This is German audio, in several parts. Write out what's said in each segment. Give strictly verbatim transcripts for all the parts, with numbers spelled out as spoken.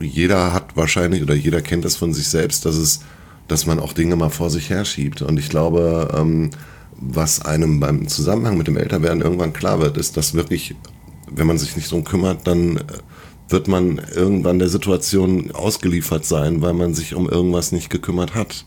jeder hat wahrscheinlich oder jeder kennt das von sich selbst, dass es, dass man auch Dinge mal vor sich herschiebt. Und ich glaube, ähm, was einem beim Zusammenhang mit dem Älterwerden irgendwann klar wird, ist, dass wirklich, wenn man sich nicht drum kümmert, dann wird man irgendwann der Situation ausgeliefert sein, weil man sich um irgendwas nicht gekümmert hat.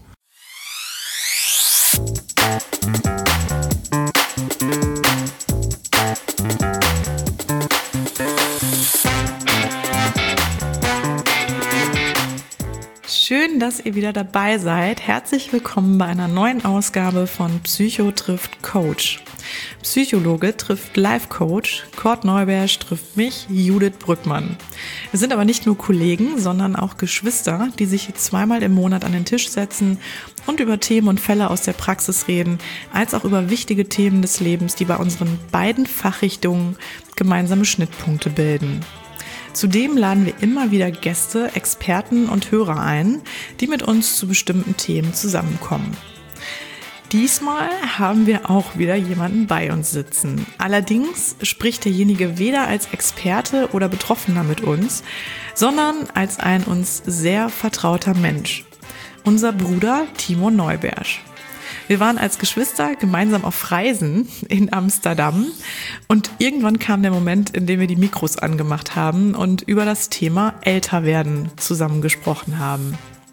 Schön, dass ihr wieder dabei seid. Herzlich willkommen bei einer neuen Ausgabe von Psycho trifft Coach. Psychologe trifft Life-Coach, Kurt Neubersch trifft mich, Judith Brückmann. Wir sind aber nicht nur Kollegen, sondern auch Geschwister, die sich zweimal im Monat an den Tisch setzen und über Themen und Fälle aus der Praxis reden, als auch über wichtige Themen des Lebens, die bei unseren beiden Fachrichtungen gemeinsame Schnittpunkte bilden. Zudem laden wir immer wieder Gäste, Experten und Hörer ein, die mit uns zu bestimmten Themen zusammenkommen. Diesmal haben wir auch wieder jemanden bei uns sitzen. Allerdings spricht derjenige weder als Experte oder Betroffener mit uns, sondern als ein uns sehr vertrauter Mensch. Unser Bruder Timo Neubersch. Wir waren als Geschwister gemeinsam auf Reisen in Amsterdam und irgendwann kam der Moment, in dem wir die Mikros angemacht haben und über das Thema Älterwerden zusammen gesprochen haben.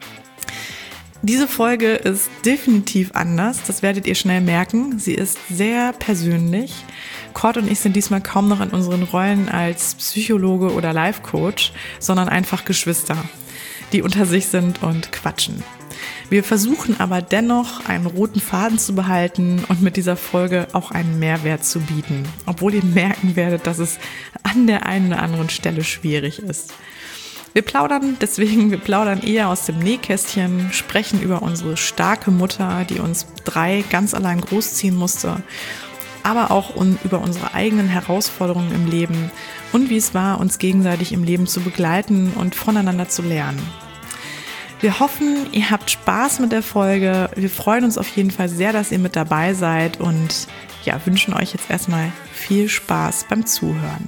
Diese Folge ist definitiv anders, das werdet ihr schnell merken. Sie ist sehr persönlich. Kurt und ich sind diesmal kaum noch in unseren Rollen als Psychologe oder Life-Coach, sondern einfach Geschwister, die unter sich sind und quatschen. Wir versuchen aber dennoch, einen roten Faden zu behalten und mit dieser Folge auch einen Mehrwert zu bieten, obwohl ihr merken werdet, dass es an der einen oder anderen Stelle schwierig ist. Wir plaudern deswegen, wir plaudern eher aus dem Nähkästchen, sprechen über unsere starke Mutter, die uns drei ganz allein großziehen musste, aber auch un- über unsere eigenen Herausforderungen im Leben und wie es war, uns gegenseitig im Leben zu begleiten und voneinander zu lernen. Wir hoffen, ihr habt Spaß mit der Folge. Wir freuen uns auf jeden Fall sehr, dass ihr mit dabei seid und ja, wünschen euch jetzt erstmal viel Spaß beim Zuhören.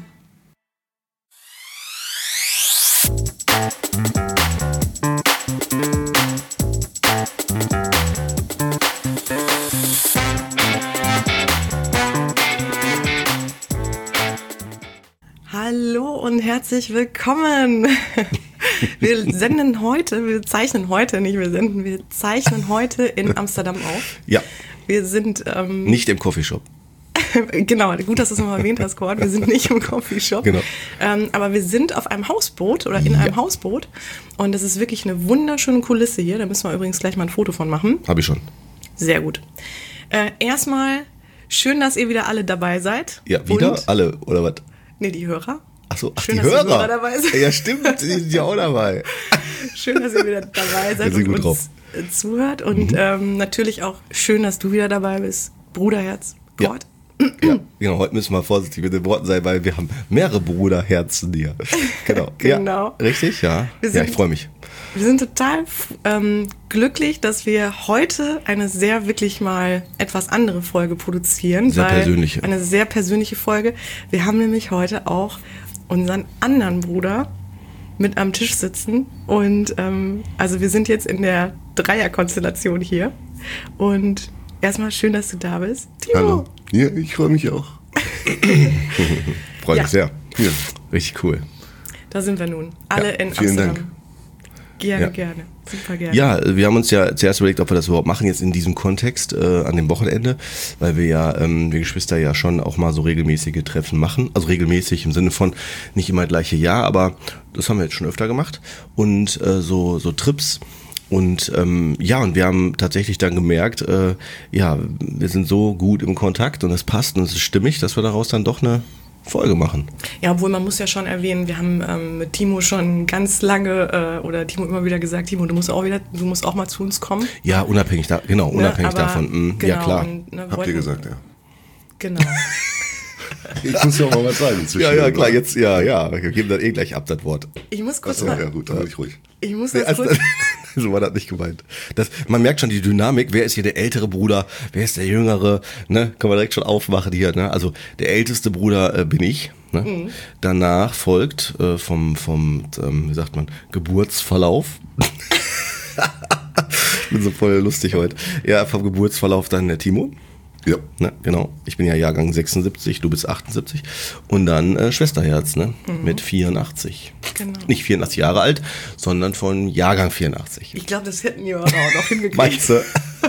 Hallo und herzlich willkommen. Wir senden heute, wir zeichnen heute, nicht wir senden, wir zeichnen heute in Amsterdam auf. Ja. Wir sind ähm, nicht im Coffeeshop. Genau, gut, dass du es nochmal erwähnt hast, Kurt. Wir sind nicht im Coffeeshop. Genau. Ähm, aber wir sind auf einem Hausboot oder in ja. einem Hausboot. Und das ist wirklich eine wunderschöne Kulisse hier. Da müssen wir übrigens gleich mal ein Foto von machen. Habe ich schon. Sehr gut. Äh, erstmal schön, dass ihr wieder alle dabei seid. Ja, wieder und, alle, oder was? Nee, die Hörer. Ach so, ach, schön, die dass Hörer. die Hörer dabei sind. Ja, stimmt, die sind ja auch dabei. Schön, dass ihr wieder dabei seid und uns drauf. zuhört. Und mhm. ähm, natürlich auch schön, dass du wieder dabei bist. Bruderherz, Gott. Ja. Ja, genau, heute müssen wir vorsichtig mit den Worten sein, weil wir haben mehrere Bruderherzen hier. Genau. Genau. Ja, richtig, ja. Sind, ja, ich freue mich. Wir sind total ähm, glücklich, dass wir heute eine sehr wirklich mal etwas andere Folge produzieren. Sehr persönliche. Eine sehr persönliche Folge. Wir haben nämlich heute auch unseren anderen Bruder mit am Tisch sitzen. Und ähm, also wir sind jetzt in der Dreierkonstellation hier. Und erstmal schön, dass du da bist. Timo. Hallo. Ja, ich freue mich auch. Freue mich ja. sehr. Ja, richtig cool. Da sind wir nun. Alle ja, in vielen Amsterdam. Dank. Gerne, ja. gerne. Super gerne. Ja, wir haben uns ja zuerst überlegt, ob wir das überhaupt machen, jetzt in diesem Kontext äh, an dem Wochenende, weil wir ja, ähm, wir Geschwister ja schon auch mal so regelmäßige Treffen machen. Also regelmäßig im Sinne von nicht immer gleiche Jahr, aber das haben wir jetzt schon öfter gemacht. Und äh, so, so Trips. Und ähm, ja, und wir haben tatsächlich dann gemerkt, äh, ja, wir sind so gut im Kontakt und es passt und es ist stimmig, dass wir daraus dann doch eine Folge machen. Ja, obwohl man muss ja schon erwähnen, wir haben ähm, mit Timo schon ganz lange, äh, oder Timo immer wieder gesagt, Timo, du musst auch wieder, du musst auch mal zu uns kommen. Ja, unabhängig da, genau, unabhängig ne, davon. Mhm, genau, ja, klar. Und, ne, habt ihr gesagt, ja. Genau. Ich muss ja auch mal was sagen inzwischen. Ja, ja, klar, jetzt, ja, ja, wir geben dann eh gleich ab, das Wort. Ich muss kurz Achso, mal. ja gut, dann bin ich ruhig. Ich muss nee, das also, kurz. So war das nicht gemeint. Das, man merkt schon die Dynamik, wer ist hier der ältere Bruder, wer ist der jüngere, ne? Kann man direkt schon aufmachen hier, ne? Also der älteste Bruder äh, bin ich, ne? Mhm. Danach folgt äh, vom, vom ähm, wie sagt man, Geburtsverlauf. Ich bin so voll lustig heute. Ja, vom Geburtsverlauf dann der Timo. Ja. Ne, genau. Ich bin ja Jahrgang sechsundsiebzig, du bist achtundsiebzig. Und dann äh, Schwesterherz, ne? Mhm. Mit vierundachtzig. Genau. Nicht vierundachtzig Jahre alt, sondern von Jahrgang vierundachtzig. Ich glaube, das hätten wir auch noch hingekriegt. Meinst du?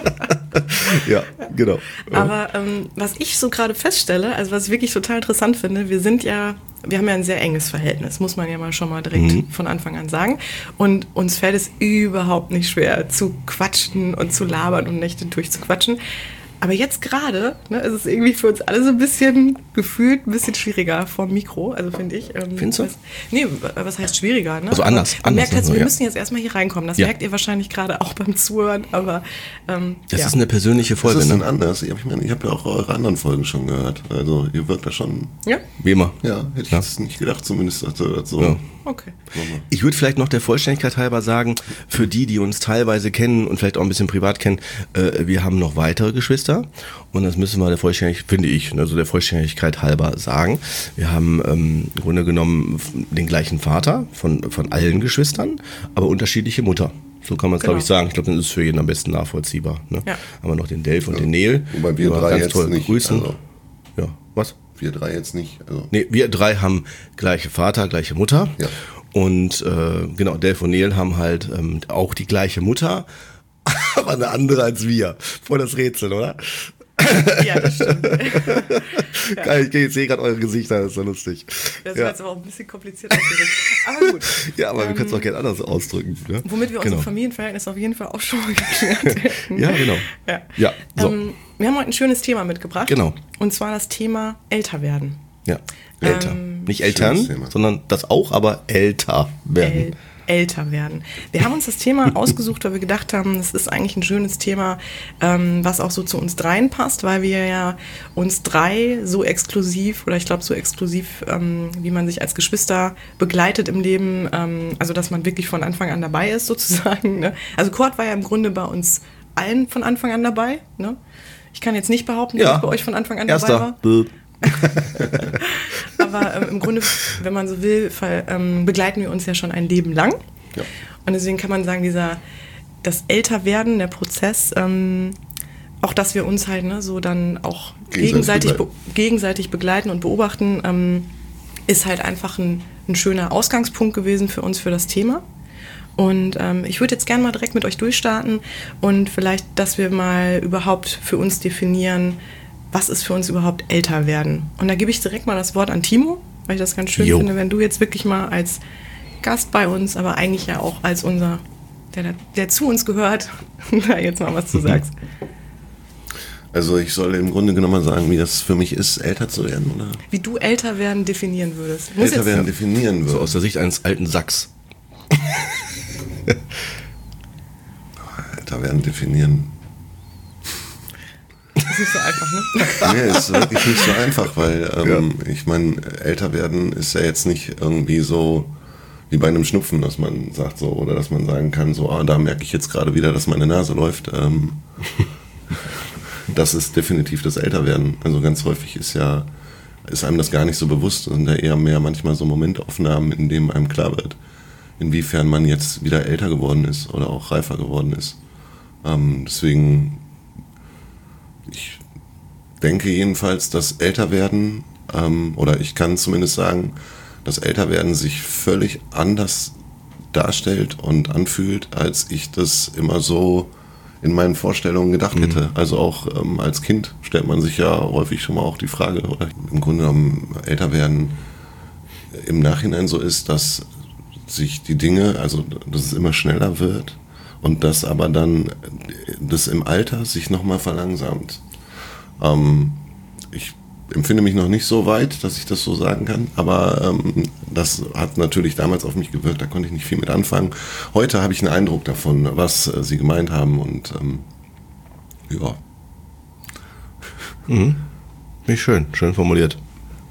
Ja, genau. Aber ähm, was ich so gerade feststelle, also was ich wirklich total interessant finde, wir sind ja, wir haben ja ein sehr enges Verhältnis, muss man ja mal schon mal direkt mhm. von Anfang an sagen. Und uns fällt es überhaupt nicht schwer, zu quatschen und zu labern und Nächte durchzuquatschen. Aber jetzt gerade, ne, ist es irgendwie für uns alle so ein bisschen gefühlt ein bisschen schwieriger vom Mikro, also finde ich. Ähm, Findest du? Was, nee, was heißt schwieriger? Ne? Also anders. Man anders merkt halt, also, wir ja. müssen jetzt erstmal hier reinkommen. Das ja. merkt ihr wahrscheinlich gerade auch beim Zuhören, aber ähm, das ja. ist eine persönliche Folge. Das ist ne? denn anders. Ich, ich meine, ich habe ja auch eure anderen Folgen schon gehört. Also ihr wirkt da schon. Ja. Wie immer. Ja, hätte ich ja. jetzt nicht gedacht, zumindest also, so. Ja. Okay. Ich würde vielleicht noch der Vollständigkeit halber sagen, für die, die uns teilweise kennen und vielleicht auch ein bisschen privat kennen, äh, wir haben noch weitere Geschwister und das müssen wir der Vollständigkeit, finde ich, also der Vollständigkeit halber sagen. Wir haben ähm, im Grunde genommen den gleichen Vater von, von allen Geschwistern, aber unterschiedliche Mutter. So kann man es, genau. glaube ich, sagen. Ich glaube, das ist für jeden am besten nachvollziehbar. Ne? Ja. Haben wir noch den Delf und ja. den Neel. Wobei wir drei ganz jetzt toll nicht. Grüßen. Also ja, was? Wir drei jetzt nicht. Also. Nee, wir drei haben gleiche Vater, gleiche Mutter. Ja. Und äh, genau, Delf und Neel haben halt ähm, auch die gleiche Mutter, aber eine andere als wir. Voll das Rätsel, oder? Ja, das stimmt. Ja. Ich, ich sehe gerade eure Gesichter, das ist so lustig. Das ist ja. jetzt aber auch ein bisschen kompliziert ausgedrückt. Aber gut. Ja, aber ähm, wir können es auch gerne anders ausdrücken. Ne? Womit wir genau. unsere Familienverhältnisse auf jeden Fall auch schon mal geklärt hätten. Ja, genau. Ja. Ja, so. ähm, wir haben heute ein schönes Thema mitgebracht. Genau. Und zwar das Thema älter werden. Ja, älter. Ähm, Nicht Eltern, sondern das auch, aber älter werden. El- älter werden. Wir haben uns das Thema ausgesucht, weil wir gedacht haben, das ist eigentlich ein schönes Thema, ähm, was auch so zu uns dreien passt, weil wir ja uns drei so exklusiv, oder ich glaube so exklusiv, ähm, wie man sich als Geschwister begleitet im Leben, ähm, also dass man wirklich von Anfang an dabei ist sozusagen. Ne? Also Kurt war ja im Grunde bei uns allen von Anfang an dabei. Ne? Ich kann jetzt nicht behaupten, dass ja. ich bei euch von Anfang an Erster. dabei war. Aber ähm, im Grunde, wenn man so will, ver, ähm, begleiten wir uns ja schon ein Leben lang. Ja. Und deswegen kann man sagen, dieser, das Älterwerden, der Prozess, ähm, auch dass wir uns halt ne, so dann auch gegenseitig, gegenseitig, begleiten. Be- gegenseitig begleiten und beobachten, ähm, ist halt einfach ein, ein schöner Ausgangspunkt gewesen für uns, für das Thema. Und ähm, ich würde jetzt gerne mal direkt mit euch durchstarten und vielleicht, dass wir mal überhaupt für uns definieren, was ist für uns überhaupt älter werden. Und da gebe ich direkt mal das Wort an Timo, weil ich das ganz schön jo. finde, wenn du jetzt wirklich mal als Gast bei uns, aber eigentlich ja auch als unser, der, der zu uns gehört, da jetzt mal was zu sagst. Also ich soll im Grunde genommen mal sagen, wie das für mich ist, älter zu werden, oder? Wie du älter werden definieren würdest. Muss älter werden definieren würdest. So aus der Sicht eines alten Sacks. Älter werden definieren. Das ist nicht so einfach, ne? Nee, ist wirklich nicht so einfach, weil ähm, ja. ich meine, älter werden ist ja jetzt nicht irgendwie so wie bei einem Schnupfen, dass man sagt so, oder dass man sagen kann, so, ah, da merke ich jetzt gerade wieder, dass meine Nase läuft. Ähm, das ist definitiv das Älterwerden. Also ganz häufig ist ja, ist einem das gar nicht so bewusst. Es sind ja eher mehr manchmal so Momentaufnahmen, in denen einem klar wird, inwiefern man jetzt wieder älter geworden ist oder auch reifer geworden ist. Ähm, deswegen ich denke jedenfalls, dass Älterwerden, ähm, oder ich kann zumindest sagen, dass Älterwerden sich völlig anders darstellt und anfühlt, als ich das immer so in meinen Vorstellungen gedacht hätte. Mhm. Also auch ähm, als Kind stellt man sich ja häufig schon mal auch die Frage, oder im Grunde genommen Älterwerden im Nachhinein so ist, dass sich die Dinge, also dass es immer schneller wird, und dass aber dann das im Alter sich nochmal verlangsamt. Ähm, ich empfinde mich noch nicht so weit, dass ich das so sagen kann, aber ähm, das hat natürlich damals auf mich gewirkt, da konnte ich nicht viel mit anfangen. Heute habe ich einen Eindruck davon, was äh, sie gemeint haben und ähm, ja. Mhm. Nicht schön, schön formuliert.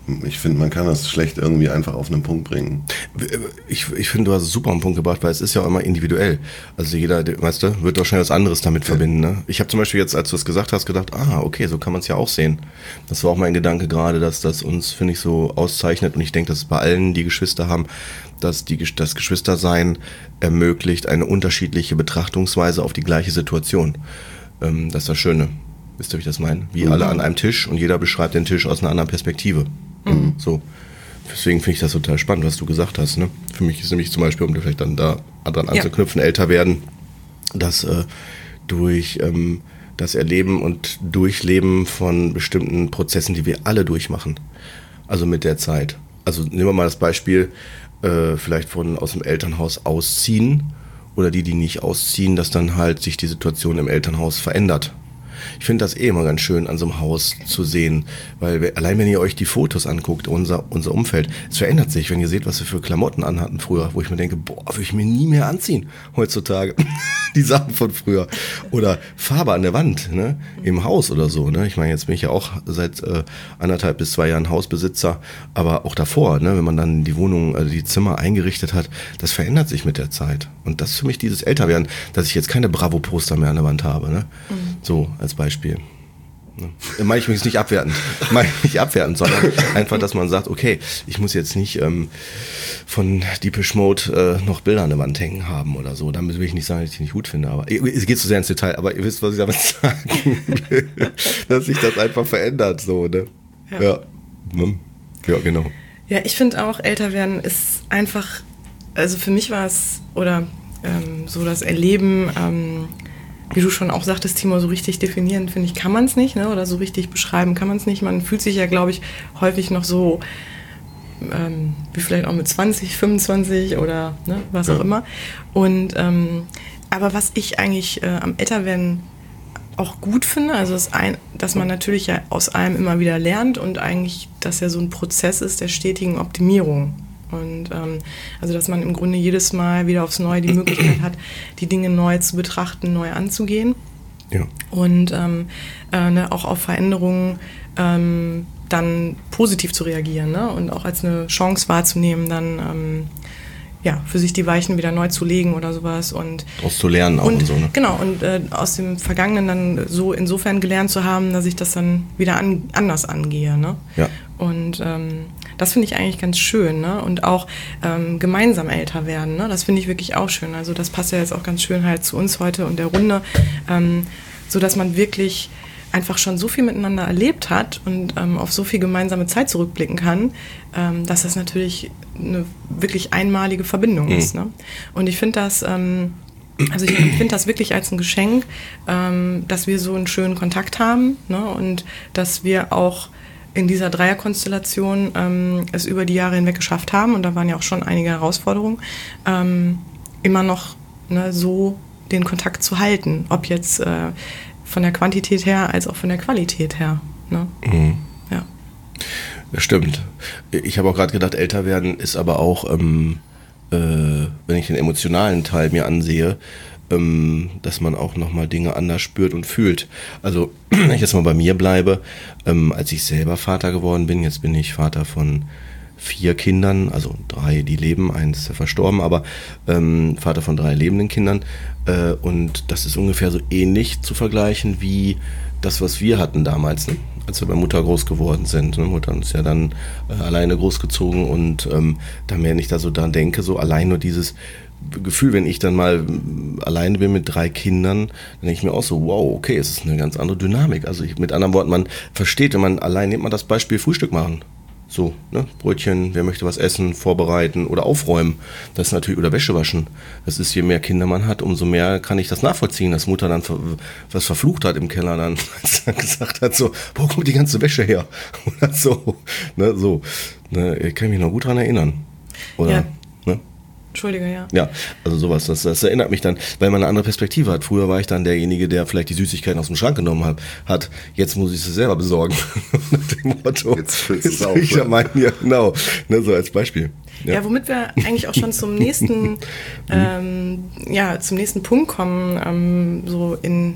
ich finde, man kann das schlecht irgendwie einfach auf einen Punkt bringen. Ich, ich finde, du hast es super auf den Punkt gebracht, weil es ist ja auch immer individuell. Also jeder, weißt du, wird wahrscheinlich was anderes damit ja. verbinden. Ne? Ich habe zum Beispiel jetzt, als du es gesagt hast, gedacht, ah, okay, so kann man es ja auch sehen. Das war auch mein Gedanke gerade, dass das uns, finde ich, so auszeichnet. Und ich denke, dass es bei allen, die Geschwister haben, dass die, das Geschwistersein ermöglicht eine unterschiedliche Betrachtungsweise auf die gleiche Situation. Ähm, das ist das Schöne. Wisst ihr, wie ich das meine? Wie mhm. alle an einem Tisch und jeder beschreibt den Tisch aus einer anderen Perspektive. Mhm. So. Deswegen finde ich das total spannend, was du gesagt hast. Ne? Für mich ist nämlich zum Beispiel, um vielleicht dann da dran anzuknüpfen, ja. älter werden, dass äh, durch ähm, das Erleben und Durchleben von bestimmten Prozessen, die wir alle durchmachen, also mit der Zeit. Also nehmen wir mal das Beispiel, äh, vielleicht von aus dem Elternhaus ausziehen oder die, die nicht ausziehen, dass dann halt sich die Situation im Elternhaus verändert. Ich finde das eh immer ganz schön, an so einem Haus zu sehen, weil wir, allein wenn ihr euch die Fotos anguckt, unser, unser Umfeld, es verändert sich, wenn ihr seht, was wir für Klamotten anhatten früher, wo ich mir denke, boah, würde ich mir nie mehr anziehen heutzutage, die Sachen von früher. Oder Farbe an der Wand, ne, im Haus oder so, ne. Ich meine, jetzt bin ich ja auch seit äh, anderthalb bis zwei Jahren Hausbesitzer, aber auch davor, ne, wenn man dann die Wohnung, also die Zimmer eingerichtet hat, das verändert sich mit der Zeit. Und das ist für mich dieses Älterwerden, dass ich jetzt keine Bravo-Poster mehr an der Wand habe, ne. Mhm. So, als Beispiel. Ne? Meine ich mich nicht abwertend. Meine ich nicht abwertend, sondern einfach, dass man sagt, okay, ich muss jetzt nicht ähm, von Depeche Mode äh, noch Bilder an der Wand hängen haben oder so. Damit will ich nicht sagen, dass ich die nicht gut finde. Aber es geht zu sehr ins Detail, aber ihr wisst, was ich damit sagen will. Dass sich das einfach verändert. So, ne? Ja. Ja. Ja, genau. Ja, ich finde auch, älter werden ist einfach, also für mich war es, oder ähm, so das Erleben, ähm, wie du schon auch sagtest, Timo, so richtig definieren, finde ich, kann man es nicht, ne? Oder so richtig beschreiben kann man es nicht. Man fühlt sich ja, glaube ich, häufig noch so, ähm, wie vielleicht auch mit zwanzig, fünfundzwanzig oder ne, was ja. auch immer. Und ähm, aber was ich eigentlich äh, am Älterwerden auch gut finde, also ist ein, dass man natürlich ja aus allem immer wieder lernt und eigentlich, dass ja so ein Prozess ist der stetigen Optimierung. Und ähm, also dass man im Grunde jedes Mal wieder aufs Neue die Möglichkeit hat, die Dinge neu zu betrachten, neu anzugehen. Ja. Und ähm, äh, ne, auch auf Veränderungen ähm, dann positiv zu reagieren, ne? Und auch als eine Chance wahrzunehmen, dann ähm, ja, für sich die Weichen wieder neu zu legen oder sowas. Und daraus zu lernen auch und, und so, ne? Genau, und äh, aus dem Vergangenen dann so insofern gelernt zu haben, dass ich das dann wieder an, anders angehe, ne? Ja. Und ähm, das finde ich eigentlich ganz schön, ne? Und auch ähm, gemeinsam älter werden, ne? Das finde ich wirklich auch schön. Also das passt ja jetzt auch ganz schön halt zu uns heute und der Runde, ähm, so dass man wirklich einfach schon so viel miteinander erlebt hat und ähm, auf so viel gemeinsame Zeit zurückblicken kann, ähm, dass das natürlich eine wirklich einmalige Verbindung mhm. ist, ne? Und ich finde das, ähm, also ich empfinde das wirklich als ein Geschenk, ähm, dass wir so einen schönen Kontakt haben, ne? Und dass wir auch in dieser Dreierkonstellation ähm, es über die Jahre hinweg geschafft haben, und da waren ja auch schon einige Herausforderungen, ähm, immer noch ne, so den Kontakt zu halten, ob jetzt äh, von der Quantität her als auch von der Qualität her. Ne? Mhm. Ja. Das stimmt. Ich habe auch gerade gedacht, älter werden ist aber auch, ähm, äh, wenn ich den emotionalen Teil mir ansehe, ähm, dass man auch nochmal Dinge anders spürt und fühlt. Also, wenn ich jetzt mal bei mir bleibe, ähm, als ich selber Vater geworden bin, jetzt bin ich Vater von vier Kindern, also drei, die leben, eins ist ja verstorben, aber ähm, Vater von drei lebenden Kindern, äh, und das ist ungefähr so ähnlich zu vergleichen wie das, was wir hatten damals, ne? Als wir bei Mutter groß geworden sind. Ne? Mutter ist ja dann äh, alleine großgezogen, und ähm, da wenn ich da so dran denke, so allein nur dieses Gefühl, wenn ich dann mal alleine bin mit drei Kindern, dann denke ich mir auch so, wow, okay, es ist eine ganz andere Dynamik. Also ich, mit anderen Worten, man versteht, wenn man allein, nimmt man das Beispiel Frühstück machen. So, ne, Brötchen, wer möchte was essen, vorbereiten oder aufräumen. Das ist natürlich, oder Wäsche waschen. Das ist, je mehr Kinder man hat, umso mehr kann ich das nachvollziehen, dass Mutter dann ver, was verflucht hat im Keller dann, als er gesagt hat, so, wo kommt die ganze Wäsche her? Oder so, ne, so. Ne, ich kann mich noch gut dran erinnern. Oder, ja. ne? Entschuldige, ja. Ja, also sowas, das, das erinnert mich dann, weil man eine andere Perspektive hat. Früher war ich dann derjenige, der vielleicht die Süßigkeiten aus dem Schrank genommen hat. hat. Jetzt muss ich sie selber besorgen. Nach dem Motto. Jetzt füllst du es auf. Ich ja mein, ja, genau. Ne, so als Beispiel. Ja. ja, womit wir eigentlich auch schon zum nächsten, ähm, ja, zum nächsten Punkt kommen, ähm, so in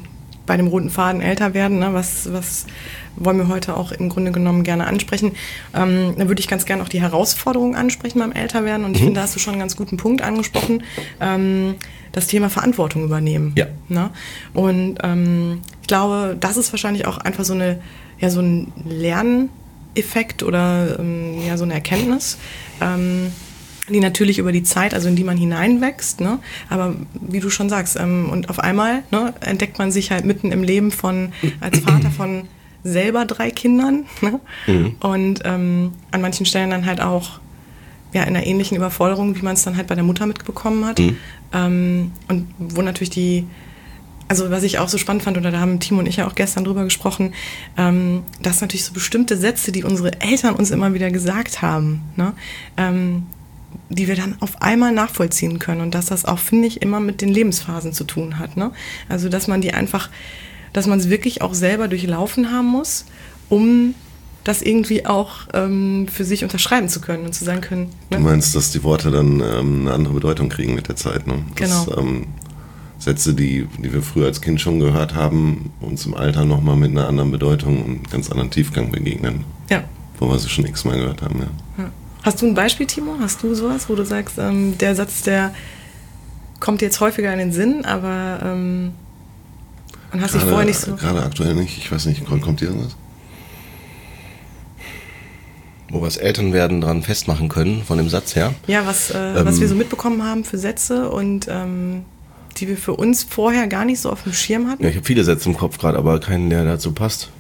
bei dem roten Faden älter werden, ne? was, was wollen wir heute auch im Grunde genommen gerne ansprechen. Ähm, da würde ich ganz gerne auch die Herausforderungen ansprechen beim Älterwerden. Und ich mhm. finde, da hast du schon einen ganz guten Punkt angesprochen. Ähm, das Thema Verantwortung übernehmen. Ja. Ne? Und ähm, ich glaube, das ist wahrscheinlich auch einfach so eine, ja, so ein Lerneffekt oder ähm, ja, so eine Erkenntnis, ähm, die natürlich über die Zeit, also in die man hineinwächst, ne? Aber wie du schon sagst, ähm, und auf einmal ne, entdeckt man sich halt mitten im Leben von, als Vater von selber drei Kindern, ne? Mhm. Und ähm, an manchen Stellen dann halt auch ja, in einer ähnlichen Überforderung, wie man es dann halt bei der Mutter mitbekommen hat. Mhm. Ähm, und wo natürlich die, also was ich auch so spannend fand, oder da haben Timo und ich ja auch gestern drüber gesprochen, ähm, dass natürlich so bestimmte Sätze, die unsere Eltern uns immer wieder gesagt haben, ne? ähm, die wir dann auf einmal nachvollziehen können und dass das auch, finde ich, immer mit den Lebensphasen zu tun hat. Ne? Also dass man die einfach, dass man es wirklich auch selber durchlaufen haben muss, um das irgendwie auch ähm, für sich unterschreiben zu können und zu sagen können. Ne? Du meinst, dass die Worte dann ähm, eine andere Bedeutung kriegen mit der Zeit, ne? Dass, genau. Ähm, Sätze, die, die wir früher als Kind schon gehört haben, uns im Alter nochmal mit einer anderen Bedeutung und ganz anderen Tiefgang begegnen. Ja. Wo wir sie schon x-mal gehört haben, ja. ja. Hast du ein Beispiel, Timo? Hast du sowas, wo du sagst, ähm, der Satz, der kommt jetzt häufiger in den Sinn, aber ähm, und hast dich vorher nicht so... Gerade aktuell nicht, ich weiß nicht, kommt dir irgendwas? Wo wir das Elternwerden dran festmachen können, von dem Satz her. Ja, was, äh, ähm, was wir so mitbekommen haben für Sätze und ähm, die wir für uns vorher gar nicht so auf dem Schirm hatten. Ja, ich habe viele Sätze im Kopf gerade, aber keinen, der dazu passt.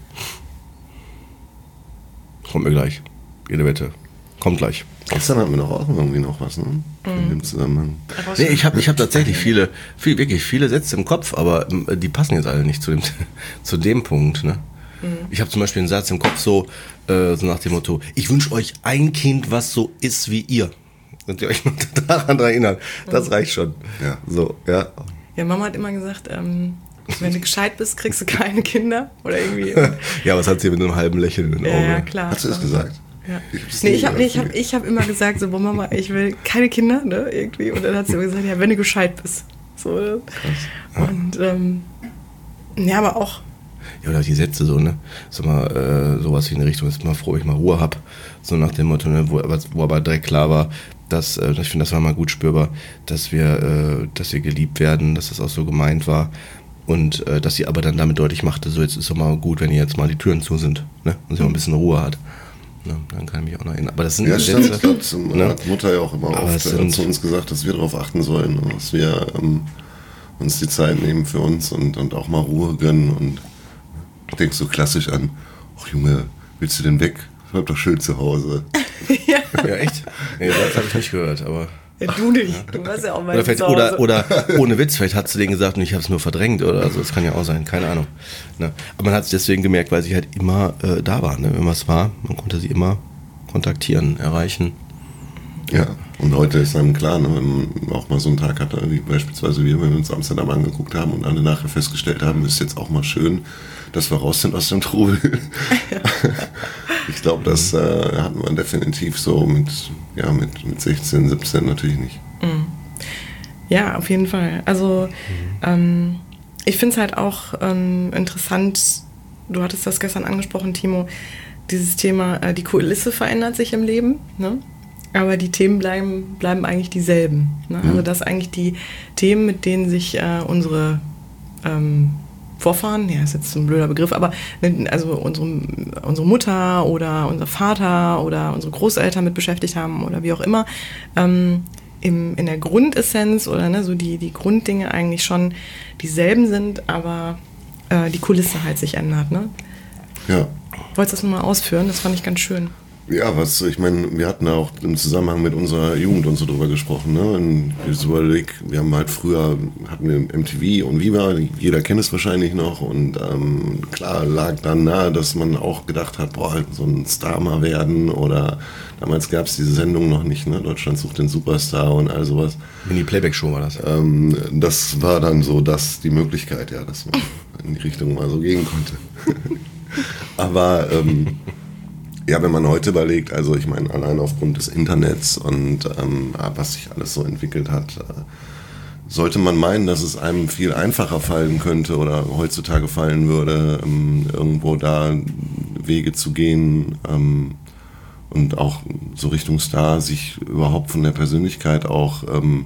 Kommt mir gleich. Jede Wette. Kommt gleich. Gestern hatten wir doch auch irgendwie noch was, ne? In dem Zusammenhang. Nee, ich habe ich hab tatsächlich viele, viel, wirklich viele Sätze im Kopf, aber die passen jetzt alle nicht zu dem, zu dem Punkt, ne? Mhm. Ich habe zum Beispiel einen Satz im Kopf so, äh, so nach dem Motto, ich wünsche euch ein Kind, was so ist wie ihr. Könnt ihr euch noch daran erinnern? Das mhm. reicht schon. Ja. So, ja. Ja, Mama hat immer gesagt, ähm, wenn du gescheit bist, kriegst du keine Kinder. Oder irgendwie. Ja, was hat sie mit einem halben Lächeln in den Augen? Ja, klar. Hast du das gesagt? Ja. Ich nee, ich habe nee, ich hab, ich hab immer gesagt, so, boah, Mama, ich will keine Kinder, ne, irgendwie. Und dann hat sie immer gesagt, ja, wenn du gescheit bist. So, ne? Krass. Und, ähm, ja, aber auch. Ja, oder die Sätze so, ne, sag mal, äh, sowas wie in Richtung, ist mal froh, ich mal Ruhe hab. So nach dem Motto, ne, wo, wo aber direkt klar war, dass, äh, ich finde, das war mal gut spürbar, dass wir, äh, dass wir geliebt werden, dass das auch so gemeint war. Und äh, dass sie aber dann damit deutlich machte, so jetzt ist doch mal gut, wenn hier jetzt mal die Türen zu sind, ne, und sie auch ein bisschen Ruhe hat. Ja, dann kann ich mich auch noch erinnern. Aber das sind ja, Sätze, stimmt, das hat, ne? hat Mutter ja auch immer aber oft sind, zu uns gesagt, dass wir darauf achten sollen, dass wir ähm, uns die Zeit nehmen für uns und, und auch mal Ruhe gönnen. Und ich denke so klassisch an, ach Junge, willst du denn weg? Bleib doch schön zu Hause. Ja, ja echt? Nee, das habe ich nicht gehört, aber... Ja, du nicht, du warst ja auch mal oder, oder, oder ohne Witz, vielleicht hat sie denen gesagt und ich habe es nur verdrängt oder so, das kann ja auch sein, keine Ahnung. Ne? Aber man hat es deswegen gemerkt, weil sie halt immer äh, da war, ne? Wenn was war, man konnte sie immer kontaktieren, erreichen. Ja, und heute ist einem klar, ne, wenn man auch mal so einen Tag hatte, wie beispielsweise wir, wenn wir uns Amsterdam angeguckt haben und alle nachher festgestellt haben, ist jetzt auch mal schön, dass wir raus sind aus dem Trubel. Ich glaube, das äh, hatten wir definitiv so mit, ja, mit, mit sechzehn, siebzehn natürlich nicht. Ja, auf jeden Fall. Also ähm, ich finde es halt auch ähm, interessant, du hattest das gestern angesprochen, Timo, dieses Thema, äh, die Kulisse verändert sich im Leben, ne? Aber die Themen bleiben, bleiben eigentlich dieselben. Ne? Also dass eigentlich die Themen, mit denen sich äh, unsere ähm, Vorfahren, ja, ist jetzt ein blöder Begriff, aber also unsere, unsere Mutter oder unser Vater oder unsere Großeltern mit beschäftigt haben oder wie auch immer, ähm, im, in der Grundessenz oder ne, so die, die Grunddinge eigentlich schon dieselben sind, aber äh, die Kulisse halt sich ändert. Ne? Ja. Wolltest du das nochmal ausführen? Das fand ich ganz schön. Ja, was, ich meine, wir hatten auch im Zusammenhang mit unserer Jugend und so drüber gesprochen, ne? Und wir haben halt früher, hatten wir M T V und Viva, jeder kennt es wahrscheinlich noch und ähm, klar lag dann nahe, dass man auch gedacht hat, boah, so ein Star mal werden oder damals gab es diese Sendung noch nicht, ne? Deutschland sucht den Superstar und all sowas. Mini-Playback-Show war das. Ähm, das war dann so, dass die Möglichkeit, ja, dass man in die Richtung mal so gehen konnte. Aber, ähm, ja, wenn man heute überlegt, also ich meine, allein aufgrund des Internets und ähm, was sich alles so entwickelt hat, äh, sollte man meinen, dass es einem viel einfacher fallen könnte oder heutzutage fallen würde, ähm, irgendwo da Wege zu gehen ähm, und auch so Richtung Star sich überhaupt von der Persönlichkeit auch ähm,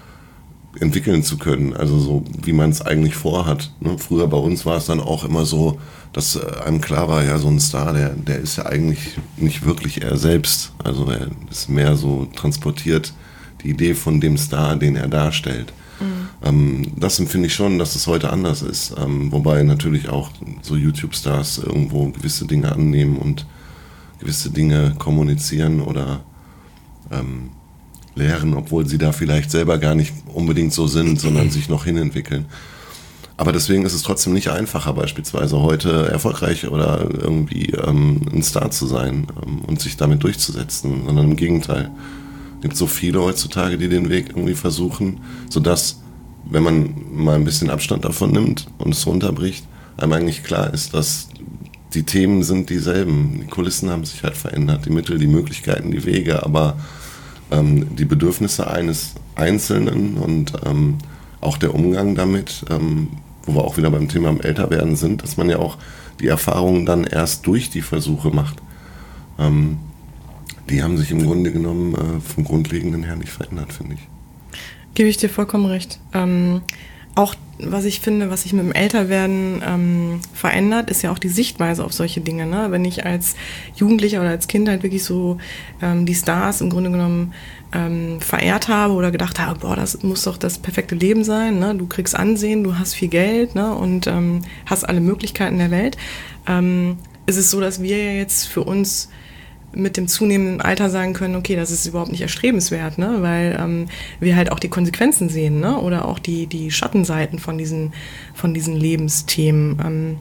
entwickeln zu können, also so wie man es eigentlich vorhat. Ne? Früher bei uns war es dann auch immer so, dass äh, einem klar war, ja, so ein Star, der, der ist ja eigentlich nicht wirklich er selbst, also er ist mehr so transportiert die Idee von dem Star, den er darstellt. Mhm. Ähm, das empfinde ich schon, dass es heute anders ist, ähm, wobei natürlich auch so YouTube-Stars irgendwo gewisse Dinge annehmen und gewisse Dinge kommunizieren oder ähm, lehren, obwohl sie da vielleicht selber gar nicht unbedingt so sind, sondern sich noch hinentwickeln. Aber deswegen ist es trotzdem nicht einfacher, beispielsweise heute erfolgreich oder irgendwie ähm, ein Star zu sein ähm, und sich damit durchzusetzen, sondern im Gegenteil. Es gibt so viele heutzutage, die den Weg irgendwie versuchen, sodass, wenn man mal ein bisschen Abstand davon nimmt und es runterbricht, einem eigentlich klar ist, dass die Themen sind dieselben. Die Kulissen haben sich halt verändert, die Mittel, die Möglichkeiten, die Wege, aber ähm, die Bedürfnisse eines Einzelnen und ähm, auch der Umgang damit, ähm, wo wir auch wieder beim Thema am Älterwerden sind, dass man ja auch die Erfahrungen dann erst durch die Versuche macht. Ähm, die haben sich im Grunde genommen äh, vom Grundlegenden her nicht verändert, finde ich. Gebe ich dir vollkommen recht. Ähm, auch was ich finde, was sich mit dem Älterwerden ähm, verändert, ist ja auch die Sichtweise auf solche Dinge. Ne? Wenn ich als Jugendlicher oder als Kind halt wirklich so ähm, die Stars im Grunde genommen ähm, verehrt habe oder gedacht habe, boah, das muss doch das perfekte Leben sein. Ne? Du kriegst Ansehen, du hast viel Geld, ne? Und ähm, hast alle Möglichkeiten der Welt. Ähm, ist es so, dass wir ja jetzt für uns mit dem zunehmenden Alter sagen können, okay, das ist überhaupt nicht erstrebenswert, ne? Weil ähm, wir halt auch die Konsequenzen sehen, ne? Oder auch die, die Schattenseiten von diesen, von diesen Lebensthemen. Ähm,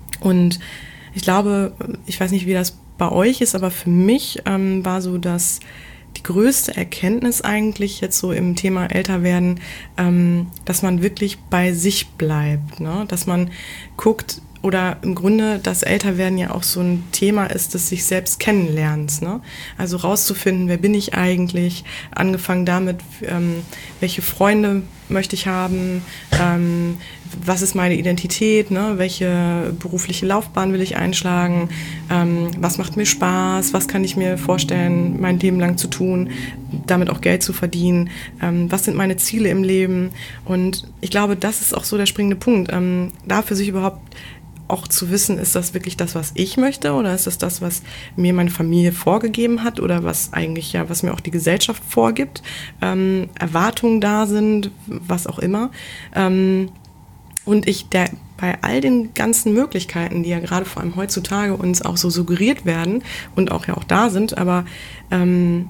und ich glaube, ich weiß nicht, wie das bei euch ist, aber für mich ähm, war so, dass die größte Erkenntnis eigentlich jetzt so im Thema Älterwerden, ähm, dass man wirklich bei sich bleibt, ne? Dass man guckt, oder im Grunde das Älterwerden ja auch so ein Thema ist des sich selbst kennenlernens, ne? Also rauszufinden, wer bin ich eigentlich, angefangen damit, ähm, welche Freunde möchte ich haben, ähm, was ist meine Identität, ne? Welche berufliche Laufbahn will ich einschlagen, ähm, was macht mir Spaß, was kann ich mir vorstellen, mein Leben lang zu tun, damit auch Geld zu verdienen, ähm, was sind meine Ziele im Leben, und ich glaube, das ist auch so der springende Punkt, ähm, da für sich überhaupt auch zu wissen, ist das wirklich das, was ich möchte, oder ist das das, was mir meine Familie vorgegeben hat, oder was eigentlich ja, was mir auch die Gesellschaft vorgibt, ähm, Erwartungen da sind, was auch immer. Ähm, und ich der, bei all den ganzen Möglichkeiten, die ja gerade vor allem heutzutage uns auch so suggeriert werden und auch ja auch da sind, aber ähm,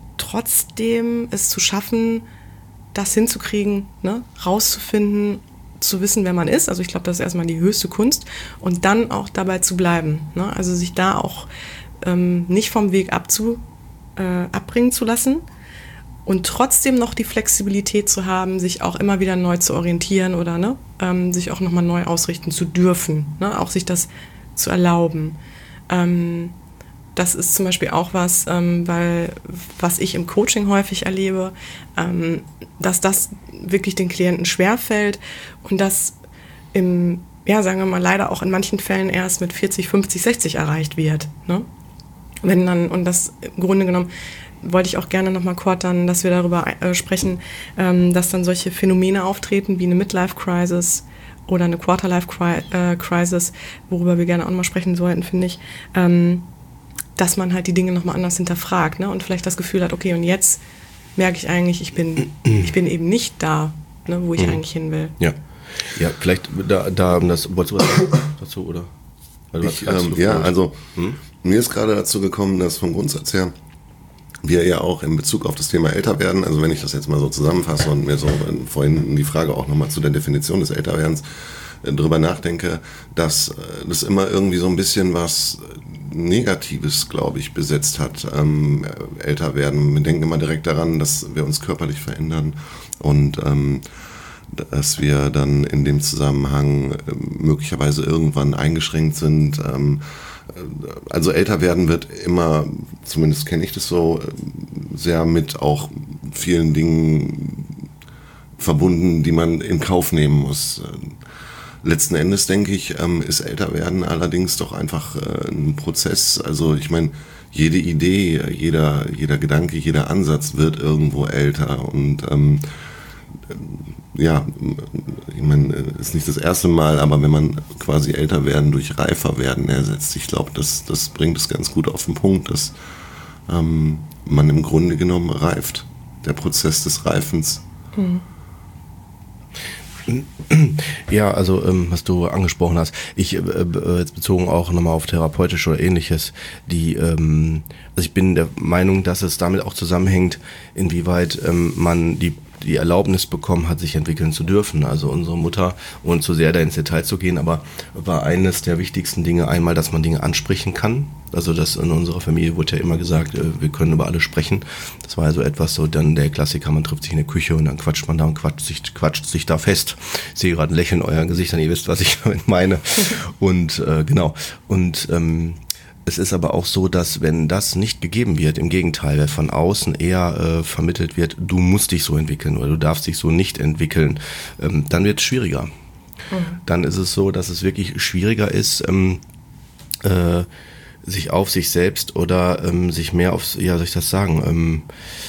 trotzdem es zu schaffen, das hinzukriegen, ne, rauszufinden, zu wissen, wer man ist. Also ich glaube, das ist erstmal die höchste Kunst. Und dann auch dabei zu bleiben. Ne? Also sich da auch ähm, nicht vom Weg abzu, äh, abbringen zu lassen und trotzdem noch die Flexibilität zu haben, sich auch immer wieder neu zu orientieren oder ne, ähm, sich auch nochmal neu ausrichten zu dürfen. Ne? Auch sich das zu erlauben. Ähm, Das ist zum Beispiel auch was, ähm, weil was ich im Coaching häufig erlebe, ähm, dass das wirklich den Klienten schwerfällt und das im, ja, sagen wir mal, leider auch in manchen Fällen erst mit vierzig, fünfzig, sechzig erreicht wird. Ne? Wenn dann, und das im Grunde genommen wollte ich auch gerne nochmal kurz dann, dass wir darüber äh, sprechen, ähm, dass dann solche Phänomene auftreten wie eine Midlife-Crisis oder eine Quarter-Life-Crisis, worüber wir gerne auch mal sprechen sollten, finde ich, ähm, dass man halt die Dinge nochmal anders hinterfragt, ne? Und vielleicht das Gefühl hat, okay, und jetzt merke ich eigentlich, ich bin, ich bin eben nicht da, ne, wo ich mhm. eigentlich hin will. Ja, ja, vielleicht da, da das, wolltest du was dazu, oder? Weil du ich, ähm, ja, also hm? mir ist gerade dazu gekommen, dass vom Grundsatz her wir ja auch in Bezug auf das Thema Älterwerden, also wenn ich das jetzt mal so zusammenfasse und mir so vorhin die Frage auch nochmal zu der Definition des Älterwerdens äh, drüber nachdenke, dass äh, das immer irgendwie so ein bisschen was Negatives, glaube ich, besetzt hat, ähm, älter werden. Wir denken immer direkt daran, dass wir uns körperlich verändern und ähm, dass wir dann in dem Zusammenhang äh, möglicherweise irgendwann eingeschränkt sind. Ähm, also älter werden wird immer, zumindest kenne ich das so, sehr mit auch vielen Dingen verbunden, die man in Kauf nehmen muss. Letzten Endes, denke ich, ist Älterwerden allerdings doch einfach ein Prozess. Also ich meine, jede Idee, jeder, jeder Gedanke, jeder Ansatz wird irgendwo älter. Und ähm, ja, ich meine, ist nicht das erste Mal, aber wenn man quasi älter werden durch reifer werden ersetzt, ich glaube, das, das bringt es ganz gut auf den Punkt, dass ähm, man im Grunde genommen reift. Der Prozess des Reifens. Mhm. Ja, also ähm, was du angesprochen hast, ich äh, jetzt bezogen auch nochmal auf therapeutisch oder ähnliches, die, ähm, also ich bin der Meinung, dass es damit auch zusammenhängt, inwieweit ähm, man die die Erlaubnis bekommen hat, sich entwickeln zu dürfen. Also unsere Mutter, ohne zu sehr da ins Detail zu gehen, aber war eines der wichtigsten Dinge einmal, dass man Dinge ansprechen kann. Also das in unserer Familie wurde ja immer gesagt, wir können über alles sprechen. Das war ja so etwas, so dann der Klassiker, man trifft sich in der Küche und dann quatscht man da und quatscht sich, quatscht sich da fest. Ich sehe gerade ein Lächeln in euren Gesichtern, ihr wisst, was ich damit meine. Und äh, genau. Und ähm, es ist aber auch so, dass wenn das nicht gegeben wird, im Gegenteil, weil von außen eher äh, vermittelt wird, du musst dich so entwickeln oder du darfst dich so nicht entwickeln, ähm, dann wird es schwieriger. Mhm. Dann ist es so, dass es wirklich schwieriger ist, ähm, äh, sich auf sich selbst oder ähm, sich mehr auf, ja, soll ich das sagen, ähm,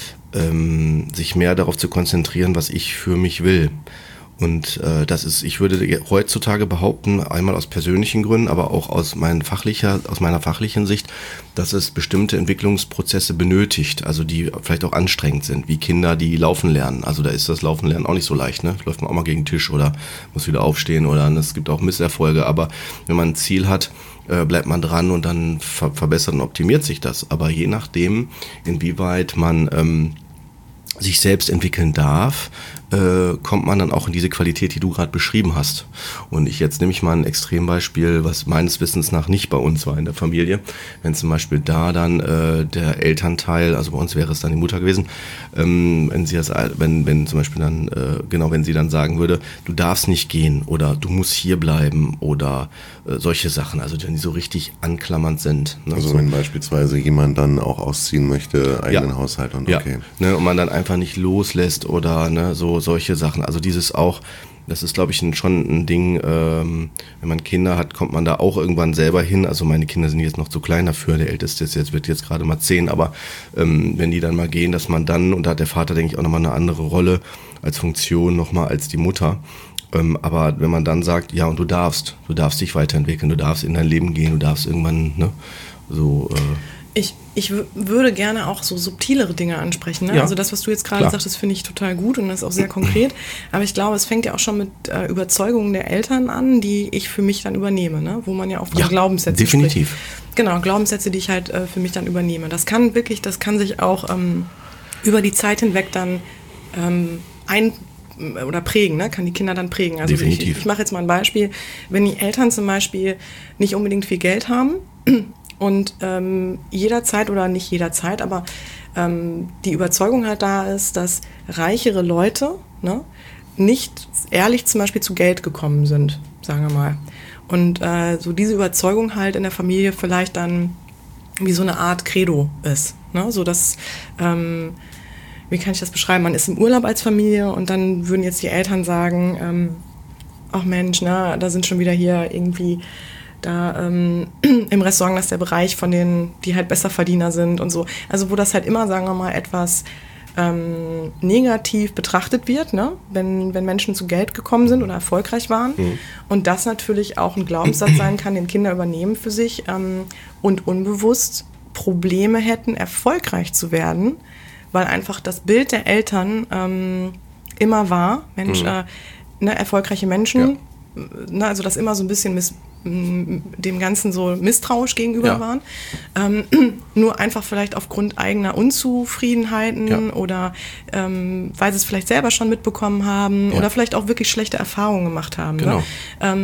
ähm, sich mehr darauf zu konzentrieren, was ich für mich will. Und äh, das ist, ich würde heutzutage behaupten, einmal aus persönlichen Gründen, aber auch aus, mein fachlicher, aus meiner fachlichen Sicht, dass es bestimmte Entwicklungsprozesse benötigt, also die vielleicht auch anstrengend sind, wie Kinder, die laufen lernen. Also da ist das Laufen lernen auch nicht so leicht, ne? Läuft man auch mal gegen den Tisch oder muss wieder aufstehen oder es gibt auch Misserfolge. Aber wenn man ein Ziel hat, äh, bleibt man dran und dann ver- verbessert und optimiert sich das. Aber je nachdem, inwieweit man ähm, sich selbst entwickeln darf, äh, kommt man dann auch in diese Qualität, die du gerade beschrieben hast. Und ich jetzt nehme ich mal ein Extrembeispiel, was meines Wissens nach nicht bei uns war in der Familie. Wenn zum Beispiel da dann äh, der Elternteil, also bei uns wäre es dann die Mutter gewesen, ähm, wenn sie das, wenn wenn zum Beispiel dann äh, genau, wenn sie dann sagen würde, du darfst nicht gehen oder du musst hier bleiben oder äh, solche Sachen, also wenn die so richtig anklammernd sind. Ne? Also so. wenn beispielsweise jemand dann auch ausziehen möchte, eigenen ja. Haushalt und okay. Ja. Ne, und man dann einfach nicht loslässt oder ne, so solche Sachen. Also dieses auch, das ist glaube ich ein, schon ein Ding, ähm, wenn man Kinder hat, kommt man da auch irgendwann selber hin. Also meine Kinder sind jetzt noch zu klein dafür, der Älteste ist jetzt, wird jetzt gerade mal zehn, aber ähm, wenn die dann mal gehen, dass man dann, und da hat der Vater, denke ich, auch nochmal eine andere Rolle als Funktion nochmal als die Mutter. Ähm, aber wenn man dann sagt, ja und du darfst, du darfst dich weiterentwickeln, du darfst in dein Leben gehen, du darfst irgendwann, ne, so... Äh, Ich, ich w- würde gerne auch so subtilere Dinge ansprechen. Ne? Ja, also das, was du jetzt gerade sagtest, finde ich total gut und das ist auch sehr konkret. Aber ich glaube, es fängt ja auch schon mit äh, Überzeugungen der Eltern an, die ich für mich dann übernehme, ne? Wo man ja auch von ja, Glaubenssätzen definitiv. spricht. Genau, Glaubenssätze, die ich halt äh, für mich dann übernehme. Das kann wirklich, das kann sich auch ähm, über die Zeit hinweg dann ähm, ein oder prägen, ne? Kann die Kinder dann prägen. Also definitiv. ich, ich mache jetzt mal ein Beispiel. Wenn die Eltern zum Beispiel nicht unbedingt viel Geld haben, und ähm, jederzeit oder nicht jederzeit, aber ähm, die Überzeugung halt da ist, dass reichere Leute ne, nicht ehrlich zum Beispiel zu Geld gekommen sind, sagen wir mal. Und äh, so diese Überzeugung halt in der Familie vielleicht dann wie so eine Art Credo ist. Ne? So dass, ähm, wie kann ich das beschreiben? Man ist im Urlaub als Familie und dann würden jetzt die Eltern sagen, ähm, ach Mensch, na, da sind schon wieder hier irgendwie da ähm, im Restaurant, das ist der Bereich von denen, die halt Besserverdiener sind und so. Also wo das halt immer, sagen wir mal, etwas ähm, negativ betrachtet wird, ne? wenn, wenn Menschen zu Geld gekommen sind oder erfolgreich waren. Mhm. Und das natürlich auch ein Glaubenssatz sein kann, den Kinder übernehmen für sich ähm, und unbewusst Probleme hätten, erfolgreich zu werden, weil einfach das Bild der Eltern ähm, immer war, Mensch, mhm. äh, ne, erfolgreiche Menschen, ja. ne, also das immer so ein bisschen miss dem Ganzen so misstrauisch gegenüber ja. waren. Ähm, nur einfach vielleicht aufgrund eigener Unzufriedenheiten ja. oder ähm, weil sie es vielleicht selber schon mitbekommen haben ja. oder vielleicht auch wirklich schlechte Erfahrungen gemacht haben. Genau. Ne? Ähm,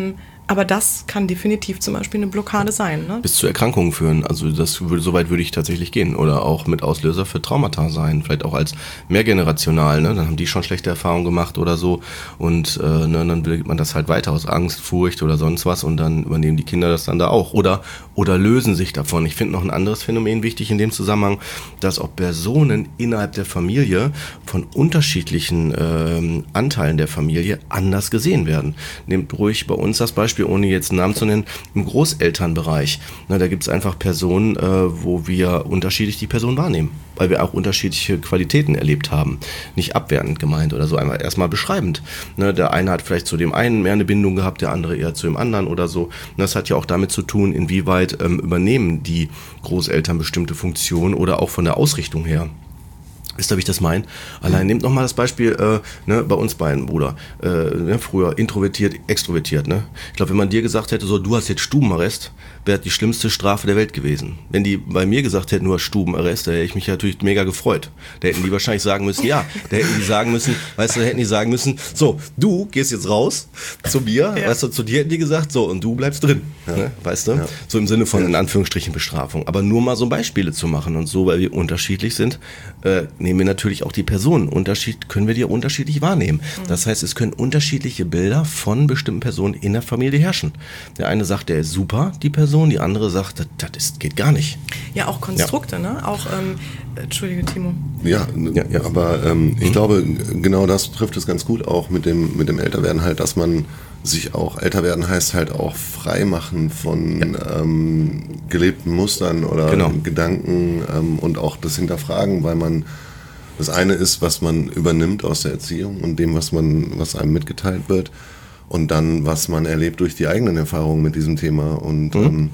Aber das kann definitiv zum Beispiel eine Blockade sein. Ne? Bis zu Erkrankungen führen. Also das würde, so weit würde ich tatsächlich gehen. Oder auch mit Auslöser für Traumata sein. Vielleicht auch als mehrgenerational. Ne? Dann haben die schon schlechte Erfahrungen gemacht oder so. Und äh, ne, dann bildet man das halt weiter aus Angst, Furcht oder sonst was. Und dann übernehmen die Kinder das dann da auch. Oder, oder lösen sich davon. Ich finde noch ein anderes Phänomen wichtig in dem Zusammenhang, dass auch Personen innerhalb der Familie von unterschiedlichen ähm, Anteilen der Familie anders gesehen werden. Nehmt ruhig bei uns das Beispiel, ohne jetzt einen Namen zu nennen, im Großelternbereich. Na, da gibt es einfach Personen, äh, wo wir unterschiedlich die Person wahrnehmen, weil wir auch unterschiedliche Qualitäten erlebt haben. Nicht abwertend gemeint oder so, einfach erstmal beschreibend. Ne, der eine hat vielleicht zu dem einen mehr eine Bindung gehabt, der andere eher zu dem anderen oder so. Und das hat ja auch damit zu tun, inwieweit ähm, übernehmen die Großeltern bestimmte Funktionen oder auch von der Ausrichtung her. Wisst ihr, wie ich das meine? Allein nehmt nochmal das Beispiel äh, ne, bei uns beiden, Bruder. Äh, ne, früher introvertiert, extrovertiert. Ne? Ich glaube, wenn man dir gesagt hätte, so du hast jetzt Stubenarrest, wäre die schlimmste Strafe der Welt gewesen. Wenn die bei mir gesagt hätten, du hast Stubenarrest, da hätte ich mich natürlich mega gefreut. Da hätten die wahrscheinlich sagen müssen, ja. Da hätten die sagen müssen, weißt du, da hätten die sagen müssen, so, du gehst jetzt raus zu mir, ja. Weißt du, zu dir hätten die gesagt, so, und du bleibst drin. Ja. Ne, weißt du? Ja. So im Sinne von, ja. in Anführungsstrichen, Bestrafung. Aber nur mal so Beispiele zu machen und so, weil wir unterschiedlich sind, äh, nehmen wir natürlich auch die Personen. Unterschied können wir die unterschiedlich wahrnehmen. Mhm. Das heißt, es können unterschiedliche Bilder von bestimmten Personen in der Familie herrschen. Der eine sagt, der ist super, die Person, die andere sagt, das, das ist, geht gar nicht. Ja, auch Konstrukte, ja. ne? Auch, ähm, Entschuldige, Timo. Ja, ja, ja. aber ähm, ich mhm. glaube, genau das trifft es ganz gut auch mit dem, mit dem Älterwerden halt, dass man sich auch, älter werden heißt halt auch frei machen von ja. ähm, gelebten Mustern oder genau. Gedanken ähm, und auch das Hinterfragen, weil man das eine ist, was man übernimmt aus der Erziehung und dem, was man, was einem mitgeteilt wird, und dann, was man erlebt durch die eigenen Erfahrungen mit diesem Thema. Und mhm. ähm,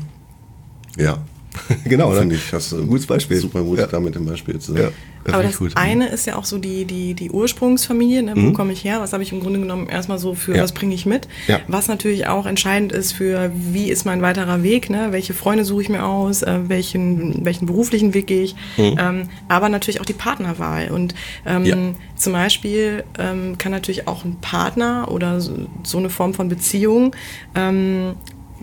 ja, genau, finde ich, hast du ein gutes Beispiel. Super gut ja. da mit dem Beispiel zu sein. Ja. Das Aber das gut. eine ist ja auch so die, die, die Ursprungsfamilie, ne? Wo mhm. komme ich her, was habe ich im Grunde genommen erstmal so für, ja. was bringe ich mit, ja. was natürlich auch entscheidend ist für, wie ist mein weiterer Weg, ne? Welche Freunde suche ich mir aus, äh, welchen, welchen beruflichen Weg gehe ich, mhm. ähm, aber natürlich auch die Partnerwahl und ähm, ja. zum Beispiel ähm, kann natürlich auch ein Partner oder so, so eine Form von Beziehung ähm,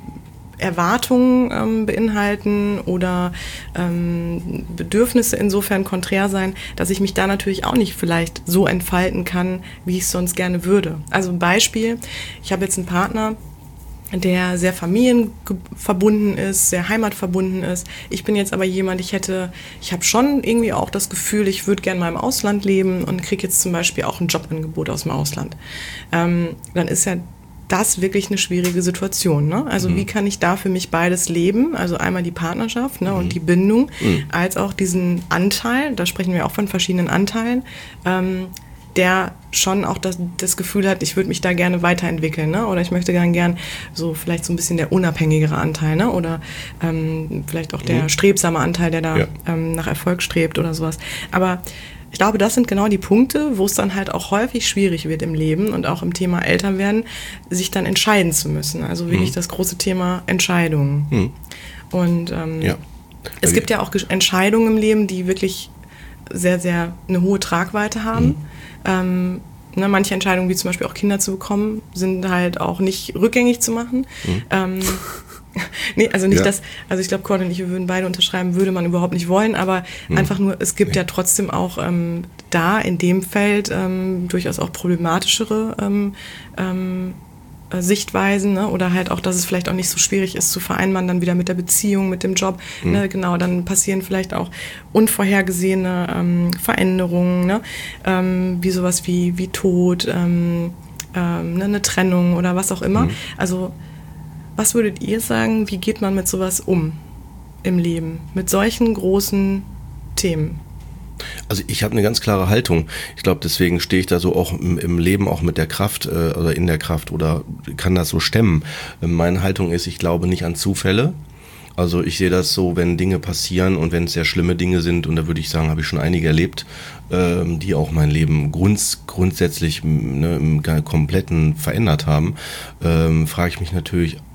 Erwartungen ähm, beinhalten oder ähm, Bedürfnisse insofern konträr sein, dass ich mich da natürlich auch nicht vielleicht so entfalten kann, wie ich es sonst gerne würde. Also ein Beispiel, ich habe jetzt einen Partner, der sehr familienverbunden ist, sehr heimatverbunden ist. Ich bin jetzt aber jemand, ich hätte, ich habe schon irgendwie auch das Gefühl, ich würde gerne mal im Ausland leben und kriege jetzt zum Beispiel auch ein Jobangebot aus dem Ausland. Ähm, dann ist ja das wirklich eine schwierige Situation. Ne? Also mhm. wie kann ich da für mich beides leben? Also einmal die Partnerschaft, ne, mhm. und die Bindung, mhm. als auch diesen Anteil, da sprechen wir auch von verschiedenen Anteilen, ähm, der schon auch das, das Gefühl hat, ich würde mich da gerne weiterentwickeln, ne? Oder ich möchte gern gern so vielleicht so ein bisschen der unabhängigere Anteil, ne? Oder ähm, vielleicht auch der mhm. strebsame Anteil, der da ja. ähm, nach Erfolg strebt oder sowas. Aber ich glaube, das sind genau die Punkte, wo es dann halt auch häufig schwierig wird im Leben und auch im Thema Elternwerden, sich dann entscheiden zu müssen. Also wirklich mhm. das große Thema Entscheidungen. Mhm. Und ähm, ja. es gibt ja auch Entscheidungen im Leben, die wirklich sehr, sehr eine hohe Tragweite haben. Mhm. Ähm, ne, manche Entscheidungen, wie zum Beispiel auch Kinder zu bekommen, sind halt auch nicht rückgängig zu machen. Mhm. Ähm, nee, also nicht ja. das, also ich glaube, Cord und ich, wir würden beide unterschreiben, würde man überhaupt nicht wollen, aber mhm. einfach nur, es gibt ja, ja trotzdem auch ähm, da in dem Feld ähm, durchaus auch problematischere ähm, ähm, äh, Sichtweisen, ne? Oder halt auch, dass es vielleicht auch nicht so schwierig ist zu vereinbaren, dann wieder mit der Beziehung, mit dem Job, mhm. ne? Genau, dann passieren vielleicht auch unvorhergesehene ähm, Veränderungen, ne? ähm, wie sowas wie, wie Tod, ähm, ähm, ne? eine Trennung oder was auch immer. Mhm. Also was würdet ihr sagen, wie geht man mit sowas um im Leben, mit solchen großen Themen? Also ich habe eine ganz klare Haltung. Ich glaube, deswegen stehe ich da so auch im, im Leben auch mit der Kraft äh, oder in der Kraft oder kann das so stemmen. Meine Haltung ist, ich glaube nicht an Zufälle. Also ich sehe das so, wenn Dinge passieren und wenn es sehr schlimme Dinge sind, und da würde ich sagen, habe ich schon einige erlebt, ähm, die auch mein Leben grunds- grundsätzlich ne, im kompletten verändert haben, ähm, frage ich mich natürlich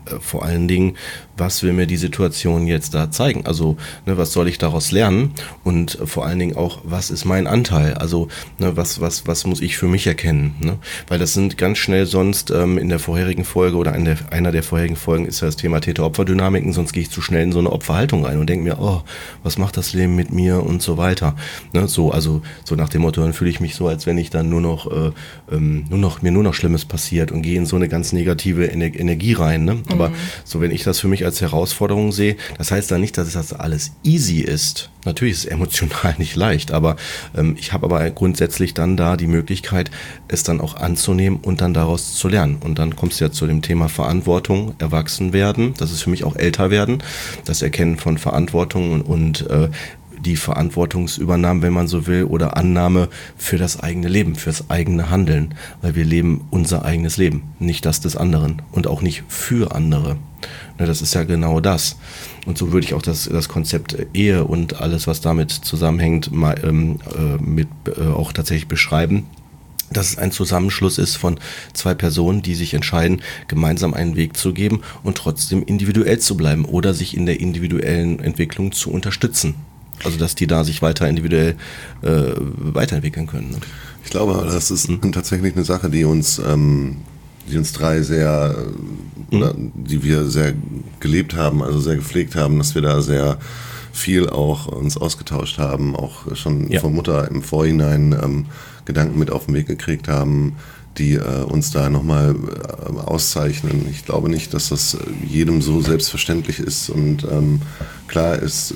äh, vor allen Dingen, was will mir die Situation jetzt da zeigen? Also, ne, was soll ich daraus lernen? Und äh, vor allen Dingen auch, was ist mein Anteil? Also, ne, was, was, was muss ich für mich erkennen? Ne? Weil das sind ganz schnell sonst ähm, in der vorherigen Folge oder in der, einer der vorherigen Folgen ist ja das Thema Täter-Opfer-Dynamiken, sonst gehe ich zu schnell in so eine Opferhaltung rein und denke mir, oh, was macht das Leben mit mir und so weiter. Ne? So, also so nach dem Motto, dann fühle ich mich so, als wenn ich dann nur noch, äh, ähm, nur noch mir nur noch Schlimmes passiert und gehe in so eine ganz negative Ener- Energie rein. Ne? Aber mhm. so, wenn ich das für mich als Herausforderung sehe, das heißt dann nicht, dass das alles easy ist. Natürlich ist es emotional nicht leicht, aber ähm, ich habe aber grundsätzlich dann da die Möglichkeit, es dann auch anzunehmen und dann daraus zu lernen. Und dann kommst du ja zu dem Thema Verantwortung, erwachsen werden. Das ist für mich auch älter werden, das Erkennen von Verantwortung und, und äh, die Verantwortungsübernahme, wenn man so will, oder Annahme für das eigene Leben, fürs eigene Handeln, weil wir leben unser eigenes Leben, nicht das des anderen und auch nicht für andere. Das ist ja genau das. Und so würde ich auch das, das Konzept Ehe und alles, was damit zusammenhängt, mal, ähm, äh, mit, äh, auch tatsächlich beschreiben. Dass es ein Zusammenschluss ist von zwei Personen, die sich entscheiden, gemeinsam einen Weg zu geben und trotzdem individuell zu bleiben oder sich in der individuellen Entwicklung zu unterstützen. Also dass die da sich weiter individuell äh, weiterentwickeln können. Ne? Ich glaube, das ist mhm. tatsächlich eine Sache, die uns, ähm, die uns drei sehr, mhm. oder die wir sehr gelebt haben, also sehr gepflegt haben, dass wir da sehr viel auch uns ausgetauscht haben, auch schon ja. von Mutter im Vorhinein ähm, Gedanken mit auf den Weg gekriegt haben, die äh, uns da nochmal äh, auszeichnen. Ich glaube nicht, dass das jedem so selbstverständlich ist und ähm, klar ist,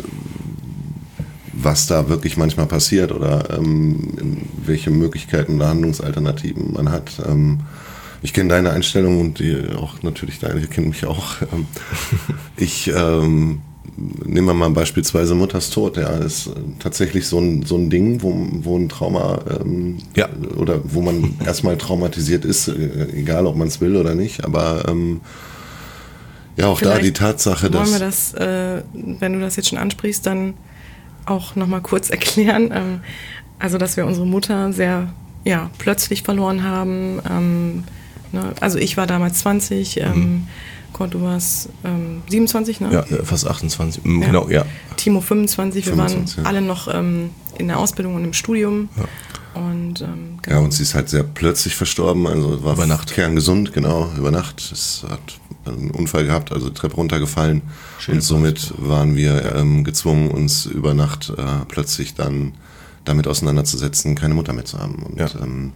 was da wirklich manchmal passiert oder ähm, welche Möglichkeiten oder Handlungsalternativen man hat. Ähm, ich kenne deine Einstellung und die auch natürlich deine, ihr kennt mich auch. Ähm, ich ähm, nehme mal beispielsweise Mutters Tod, ja, ist tatsächlich so ein, so ein Ding, wo, wo ein Trauma ähm, ja. oder wo man erstmal traumatisiert ist, egal ob man es will oder nicht, aber ähm, ja, auch Vielleicht da die Tatsache, dass... Wollen wir das, äh, wenn du das jetzt schon ansprichst, dann auch nochmal kurz erklären, ähm, also dass wir unsere Mutter sehr ja, plötzlich verloren haben. Ähm, ne? Also ich war damals zwanzig, ähm, mhm. Kurt, du warst ähm, siebenundzwanzig, ne? Ja, fast achtundzwanzig, ja. Genau, ja. Timo fünfundzwanzig, wir fünfundzwanzig, waren ja. alle noch ähm, in der Ausbildung und im Studium. Ja. Und, ähm, genau. Ja, und sie ist halt sehr plötzlich verstorben, also war über Nacht. Kerngesund, genau, über Nacht. Es hat einen Unfall gehabt, also Treppe runtergefallen. Schön und somit waren wir ähm, gezwungen, uns über Nacht äh, plötzlich dann damit auseinanderzusetzen, keine Mutter mehr zu haben. Und ja. ähm,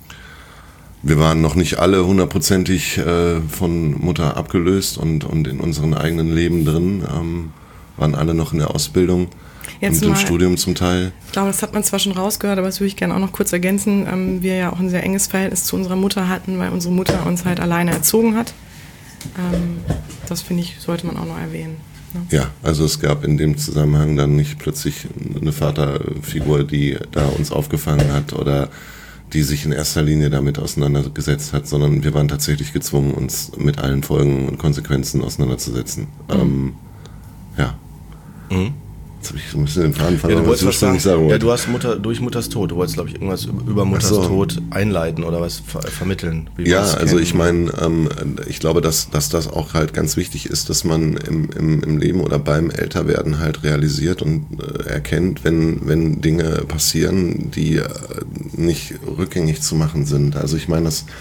wir waren noch nicht alle hundertprozentig äh, von Mutter abgelöst und, und in unserem eigenen Leben drin, ähm, waren alle noch in der Ausbildung. Jetzt und im Studium zum Teil. Ich glaube, das hat man zwar schon rausgehört, aber das würde ich gerne auch noch kurz ergänzen. Ähm, wir ja auch ein sehr enges Verhältnis zu unserer Mutter hatten, weil unsere Mutter uns halt alleine erzogen hat. Ähm, das finde ich, sollte man auch noch erwähnen. Ne? Ja, also es gab in dem Zusammenhang dann nicht plötzlich eine Vaterfigur, die da uns aufgefangen hat oder die sich in erster Linie damit auseinandergesetzt hat, sondern wir waren tatsächlich gezwungen, uns mit allen Folgen und Konsequenzen auseinanderzusetzen. Mhm. Ähm, ja. Mhm. Jetzt habe ich so ein bisschen den Faden verloren. Ja, du wolltest was sagen. sagen ja, du hast Mutter durch Mutters Tod. Du wolltest, glaube ich, irgendwas über Mutters so. Tod einleiten oder was ver- vermitteln. Wie ja, also ich meine, ähm, ich glaube, dass, dass das auch halt ganz wichtig ist, dass man im, im, im Leben oder beim Älterwerden halt realisiert und äh, erkennt, wenn, wenn Dinge passieren, die äh, nicht rückgängig zu machen sind. Also ich meine, das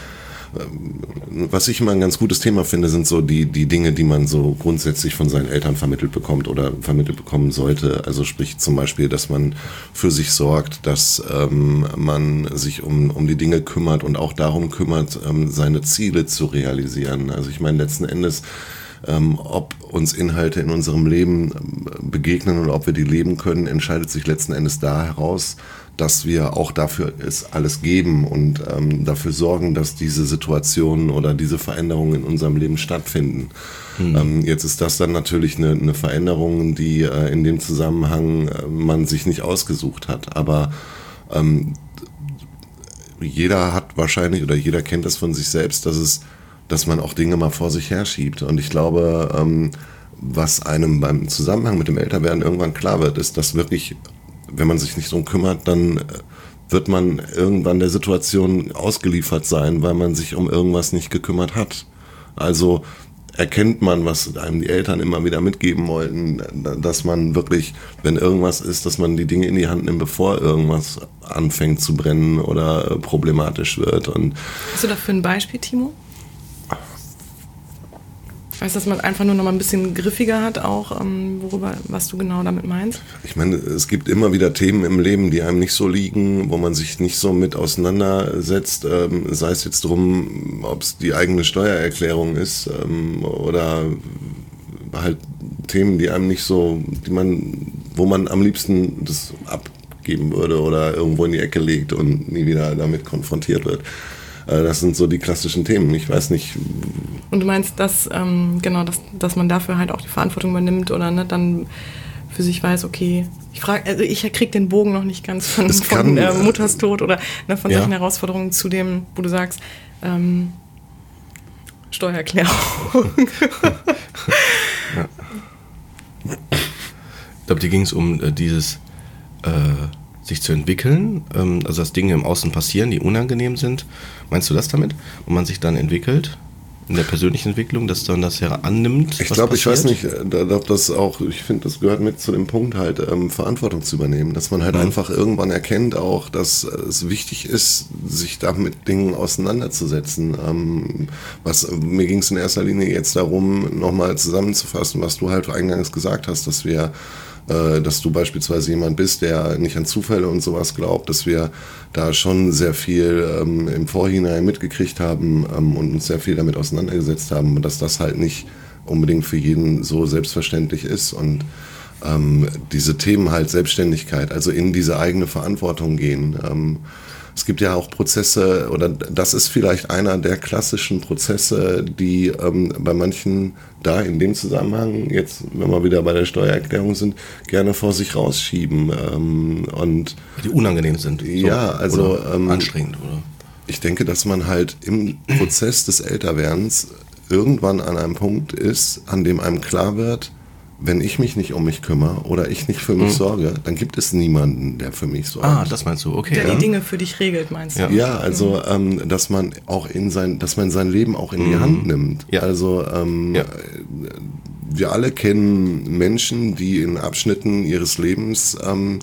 was ich immer ein ganz gutes Thema finde, sind so die, die Dinge, die man so grundsätzlich von seinen Eltern vermittelt bekommt oder vermittelt bekommen sollte. Also sprich zum Beispiel, dass man für sich sorgt, dass ähm, man sich um, um die Dinge kümmert und auch darum kümmert, ähm, seine Ziele zu realisieren. Also ich meine, letzten Endes, ähm, ob uns Inhalte in unserem Leben begegnen oder ob wir die leben können, entscheidet sich letzten Endes da heraus, dass wir auch dafür es alles geben und ähm, dafür sorgen, dass diese Situationen oder diese Veränderungen in unserem Leben stattfinden. Mhm. Ähm, jetzt ist das dann natürlich eine, eine Veränderung, die äh, in dem Zusammenhang äh, man sich nicht ausgesucht hat. Aber ähm, jeder hat wahrscheinlich oder jeder kennt das von sich selbst, dass es, dass man auch Dinge mal vor sich herschiebt. Und ich glaube, ähm, was einem beim Zusammenhang mit dem Älterwerden irgendwann klar wird, ist, dass wirklich, wenn man sich nicht drum kümmert, dann wird man irgendwann der Situation ausgeliefert sein, weil man sich um irgendwas nicht gekümmert hat. Also erkennt man, was einem die Eltern immer wieder mitgeben wollten, dass man wirklich, wenn irgendwas ist, dass man die Dinge in die Hand nimmt, bevor irgendwas anfängt zu brennen oder problematisch wird. Und hast du dafür ein Beispiel, Timo? Ich weiß, dass man einfach nur noch mal ein bisschen griffiger hat, auch ähm, worüber, was du genau damit meinst. Ich meine, es gibt immer wieder Themen im Leben, die einem nicht so liegen, wo man sich nicht so mit auseinandersetzt, ähm, sei es jetzt drum, ob es die eigene Steuererklärung ist ähm, oder halt Themen, die einem nicht so, die man, wo man am liebsten das abgeben würde oder irgendwo in die Ecke legt und nie wieder damit konfrontiert wird. Das sind so die klassischen Themen. Ich weiß nicht. Und du meinst, dass ähm, genau, dass, dass man dafür halt auch die Verantwortung übernimmt oder ne, dann für sich weiß, okay, ich frage, also ich kriege den Bogen noch nicht ganz von, kann, von äh, Mutters Tod oder ne, von ja. solchen Herausforderungen zu dem, wo du sagst, ähm, Steuererklärung. Ja. Ich glaube, dir ging es um äh, dieses äh, sich zu entwickeln, ähm, also dass Dinge im Außen passieren, die unangenehm sind. Meinst du das damit? Und man sich dann entwickelt in der persönlichen Entwicklung, dass dann das ja annimmt? Ich glaube, ich weiß nicht, ob das auch, ich finde, das gehört mit zu dem Punkt halt, ähm, Verantwortung zu übernehmen, dass man halt mhm. einfach irgendwann erkennt auch, dass es wichtig ist, sich da mit Dingen auseinanderzusetzen. Ähm, was, mir ging es in erster Linie jetzt darum, nochmal zusammenzufassen, was du halt eingangs gesagt hast, dass wir dass du beispielsweise jemand bist, der nicht an Zufälle und sowas glaubt, dass wir da schon sehr viel ähm, im Vorhinein mitgekriegt haben ähm, und uns sehr viel damit auseinandergesetzt haben und dass das halt nicht unbedingt für jeden so selbstverständlich ist und ähm, diese Themen halt Selbstständigkeit, also in diese eigene Verantwortung gehen. Ähm, es gibt ja auch Prozesse, oder das ist vielleicht einer der klassischen Prozesse, die ähm, bei manchen da in dem Zusammenhang, jetzt wenn wir wieder bei der Steuererklärung sind, gerne vor sich rausschieben. Ähm, und die unangenehm sind. So. Ja, also oder ähm, anstrengend, oder? Ich denke, dass man halt im Prozess des Älterwerdens irgendwann an einem Punkt ist, an dem einem klar wird, wenn ich mich nicht um mich kümmere oder ich nicht für mich mhm. sorge, dann gibt es niemanden, der für mich sorgt. Ah, das meinst du, okay. Der ja. die Dinge für dich regelt, meinst du? Ja, ja also mhm. ähm, dass man auch in sein, dass man sein Leben auch in mhm. die Hand nimmt. Ja. Also ähm, ja. wir alle kennen Menschen, die in Abschnitten ihres Lebens ähm,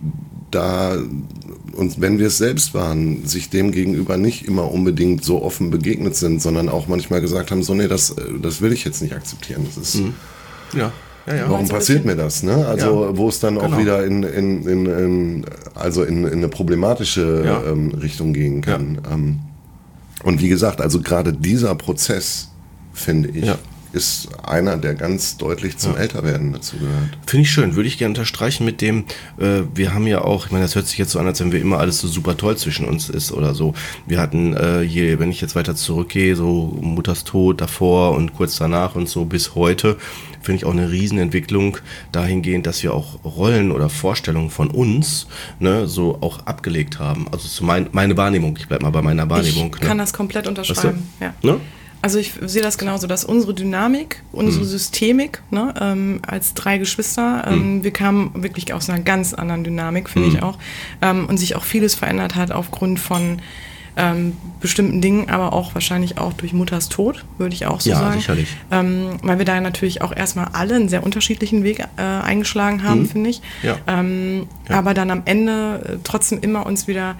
da, und wenn wir es selbst waren, sich dem gegenüber nicht immer unbedingt so offen begegnet sind, sondern auch manchmal gesagt haben, so nee, das, das will ich jetzt nicht akzeptieren. Das ist mhm. ja. Ja, ja. Warum passiert mir das? Ne? Also ja. wo es dann genau. auch wieder in, in, in, in, also in, in eine problematische ja. ähm, Richtung gehen kann. Ja. Ähm, und wie gesagt, also gerade dieser Prozess, finde ich, ja. ist einer, der ganz deutlich zum ja. Älterwerden dazu gehört. Finde ich schön, würde ich gerne unterstreichen mit dem, äh, wir haben ja auch, ich meine, das hört sich jetzt so an, als wenn wir immer alles so super toll zwischen uns ist oder so. Wir hatten äh, hier, wenn ich jetzt weiter zurückgehe, so Mutters Tod davor und kurz danach und so bis heute, finde ich auch eine Riesenentwicklung dahingehend, dass wir auch Rollen oder Vorstellungen von uns ne, so auch abgelegt haben. Also zu mein, meine Wahrnehmung, ich bleibe mal bei meiner Wahrnehmung. Ich kann ne? das komplett unterschreiben, weißt du? ja. Ne? Also ich sehe das genauso, dass unsere Dynamik, unsere mhm. Systemik, ne, ähm, als drei Geschwister, ähm, mhm. wir kamen wirklich aus einer ganz anderen Dynamik, finde mhm. ich auch, ähm, und sich auch vieles verändert hat aufgrund von ähm, bestimmten Dingen, aber auch wahrscheinlich auch durch Mutters Tod, würde ich auch so ja, sagen. Ja, sicherlich. Ähm, weil wir da natürlich auch erstmal alle einen sehr unterschiedlichen Weg äh, eingeschlagen haben, mhm. finde ich. Ja. Ähm, ja. Aber dann am Ende äh, trotzdem immer uns wieder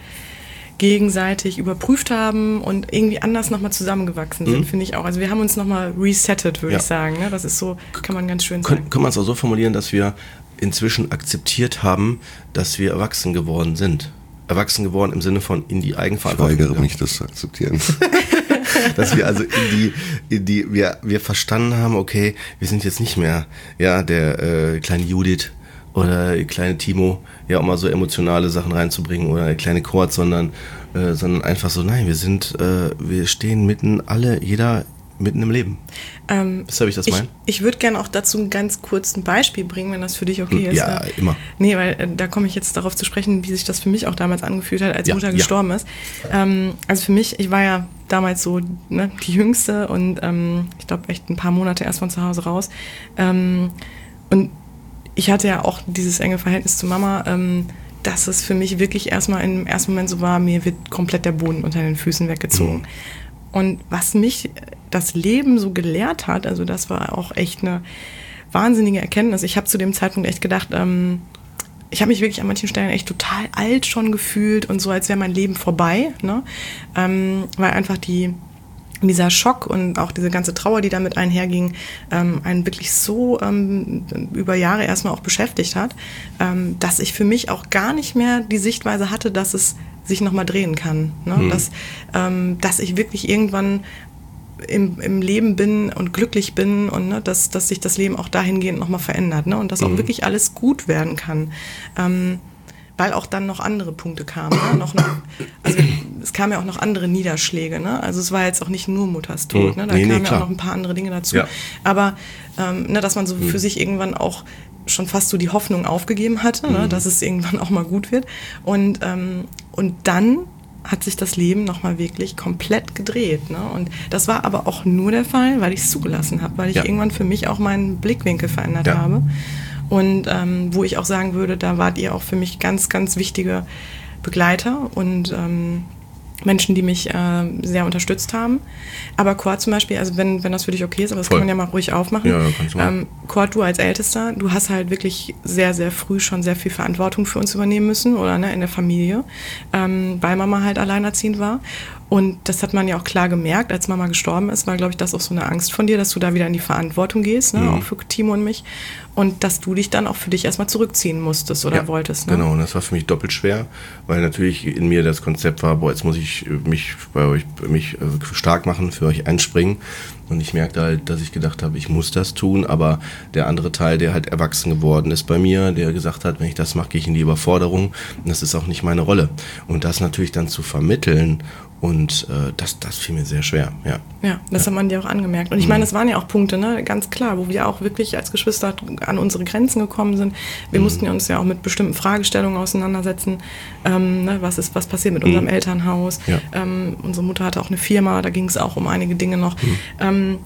gegenseitig überprüft haben und irgendwie anders nochmal zusammengewachsen sind, mhm. finde ich auch. Also wir haben uns nochmal resettet, würde ja. ich sagen. Ne? Das ist so, kann man ganz schön sagen. sagen. Kann man es auch so formulieren, dass wir inzwischen akzeptiert haben, dass wir erwachsen geworden sind. Erwachsen geworden im Sinne von in die Eigenverantwortung. Ich weigere mich, das zu akzeptieren. Dass wir also in die, in die, wir, wir verstanden haben, okay, wir sind jetzt nicht mehr, ja, der äh, kleine Judith oder der kleine Timo, ja, um mal so emotionale Sachen reinzubringen oder der kleine Kurt, sondern, äh, sondern einfach so, nein, wir sind, äh, wir stehen mitten alle, jeder mitten im Leben. Ähm, Wisst ihr, wie ich das meine? Ich, ich würde gerne auch dazu ein ganz kurzes Beispiel bringen, wenn das für dich okay hm, ist. Ja, ne? immer. Nee, weil äh, da komme ich jetzt darauf zu sprechen, wie sich das für mich auch damals angefühlt hat, als ja, Mutter ja. gestorben ist. Ähm, also für mich, ich war ja damals so ne, die Jüngste und ähm, ich glaube echt ein paar Monate erst von zu Hause raus. Ähm, und ich hatte ja auch dieses enge Verhältnis zu Mama, ähm, dass es für mich wirklich erstmal im ersten Moment so war, mir wird komplett der Boden unter den Füßen weggezogen. Mhm. Und was mich das Leben so gelehrt hat, also das war auch echt eine wahnsinnige Erkenntnis. Ich habe zu dem Zeitpunkt echt gedacht, ähm, ich habe mich wirklich an manchen Stellen echt total alt schon gefühlt und so, als wäre mein Leben vorbei, ne? Ähm, weil einfach die dieser Schock und auch diese ganze Trauer, die damit einherging, ähm, einen wirklich so ähm, über Jahre erstmal auch beschäftigt hat, ähm, dass ich für mich auch gar nicht mehr die Sichtweise hatte, dass es sich nochmal drehen kann. Ne? Mhm. Dass, ähm, dass ich wirklich irgendwann im, im Leben bin und glücklich bin und ne, dass, dass sich das Leben auch dahingehend nochmal verändert, ne? Und dass auch mhm. wirklich alles gut werden kann. Ähm, weil auch dann noch andere Punkte kamen. Ne? Noch, noch, also es kamen ja auch noch andere Niederschläge. Ne? Also es war jetzt auch nicht nur Mutters Tod. Ne? Da nee, kamen nee, ja auch noch ein paar andere Dinge dazu. Ja. Aber ähm, ne, dass man so mhm. für sich irgendwann auch schon fast so die Hoffnung aufgegeben hatte, mhm. ne? Dass es irgendwann auch mal gut wird. Und, ähm, und dann hat sich das Leben nochmal wirklich komplett gedreht. Ne? Und das war aber auch nur der Fall, weil ich es zugelassen habe, weil ich ja. irgendwann für mich auch meinen Blickwinkel verändert ja. habe. Und ähm, wo ich auch sagen würde, da wart ihr auch für mich ganz, ganz wichtige Begleiter und ähm, Menschen, die mich äh, sehr unterstützt haben. Aber Kurt zum Beispiel, also wenn, wenn das für dich okay ist, aber das Voll. Kann man ja mal ruhig aufmachen. Ja, kannst du mal. Ähm, Kurt, du als Ältester, du hast halt wirklich sehr, sehr früh schon sehr viel Verantwortung für uns übernehmen müssen, oder ne, in der Familie, ähm, weil Mama halt alleinerziehend war. Und das hat man ja auch klar gemerkt, als Mama gestorben ist, war, glaube ich, das auch so eine Angst von dir, dass du da wieder in die Verantwortung gehst, ne, mhm. auch für Timo und mich. Und dass du dich dann auch für dich erstmal zurückziehen musstest oder ja, wolltest. Ne? Genau, und das war für mich doppelt schwer, weil natürlich in mir das Konzept war, boah, jetzt muss ich mich bei euch mich stark machen, für euch einspringen. Und ich merkte halt, dass ich gedacht habe, ich muss das tun, aber der andere Teil, der halt erwachsen geworden ist bei mir, der gesagt hat, wenn ich das mache, gehe ich in die Überforderung. Und das ist auch nicht meine Rolle. Und das natürlich dann zu vermitteln, und äh, das, das fiel mir sehr schwer, ja. Ja, das ja. hat man dir auch angemerkt. Und ich meine, das waren ja auch Punkte, ne, ganz klar, wo wir auch wirklich als Geschwister an unsere Grenzen gekommen sind. Wir mhm. mussten ja uns ja auch mit bestimmten Fragestellungen auseinandersetzen. Ähm, ne, was ist, was passiert mit unserem mhm. Elternhaus? Ja. Ähm, unsere Mutter hatte auch eine Firma, da ging es auch um einige Dinge noch. Mhm. Ähm,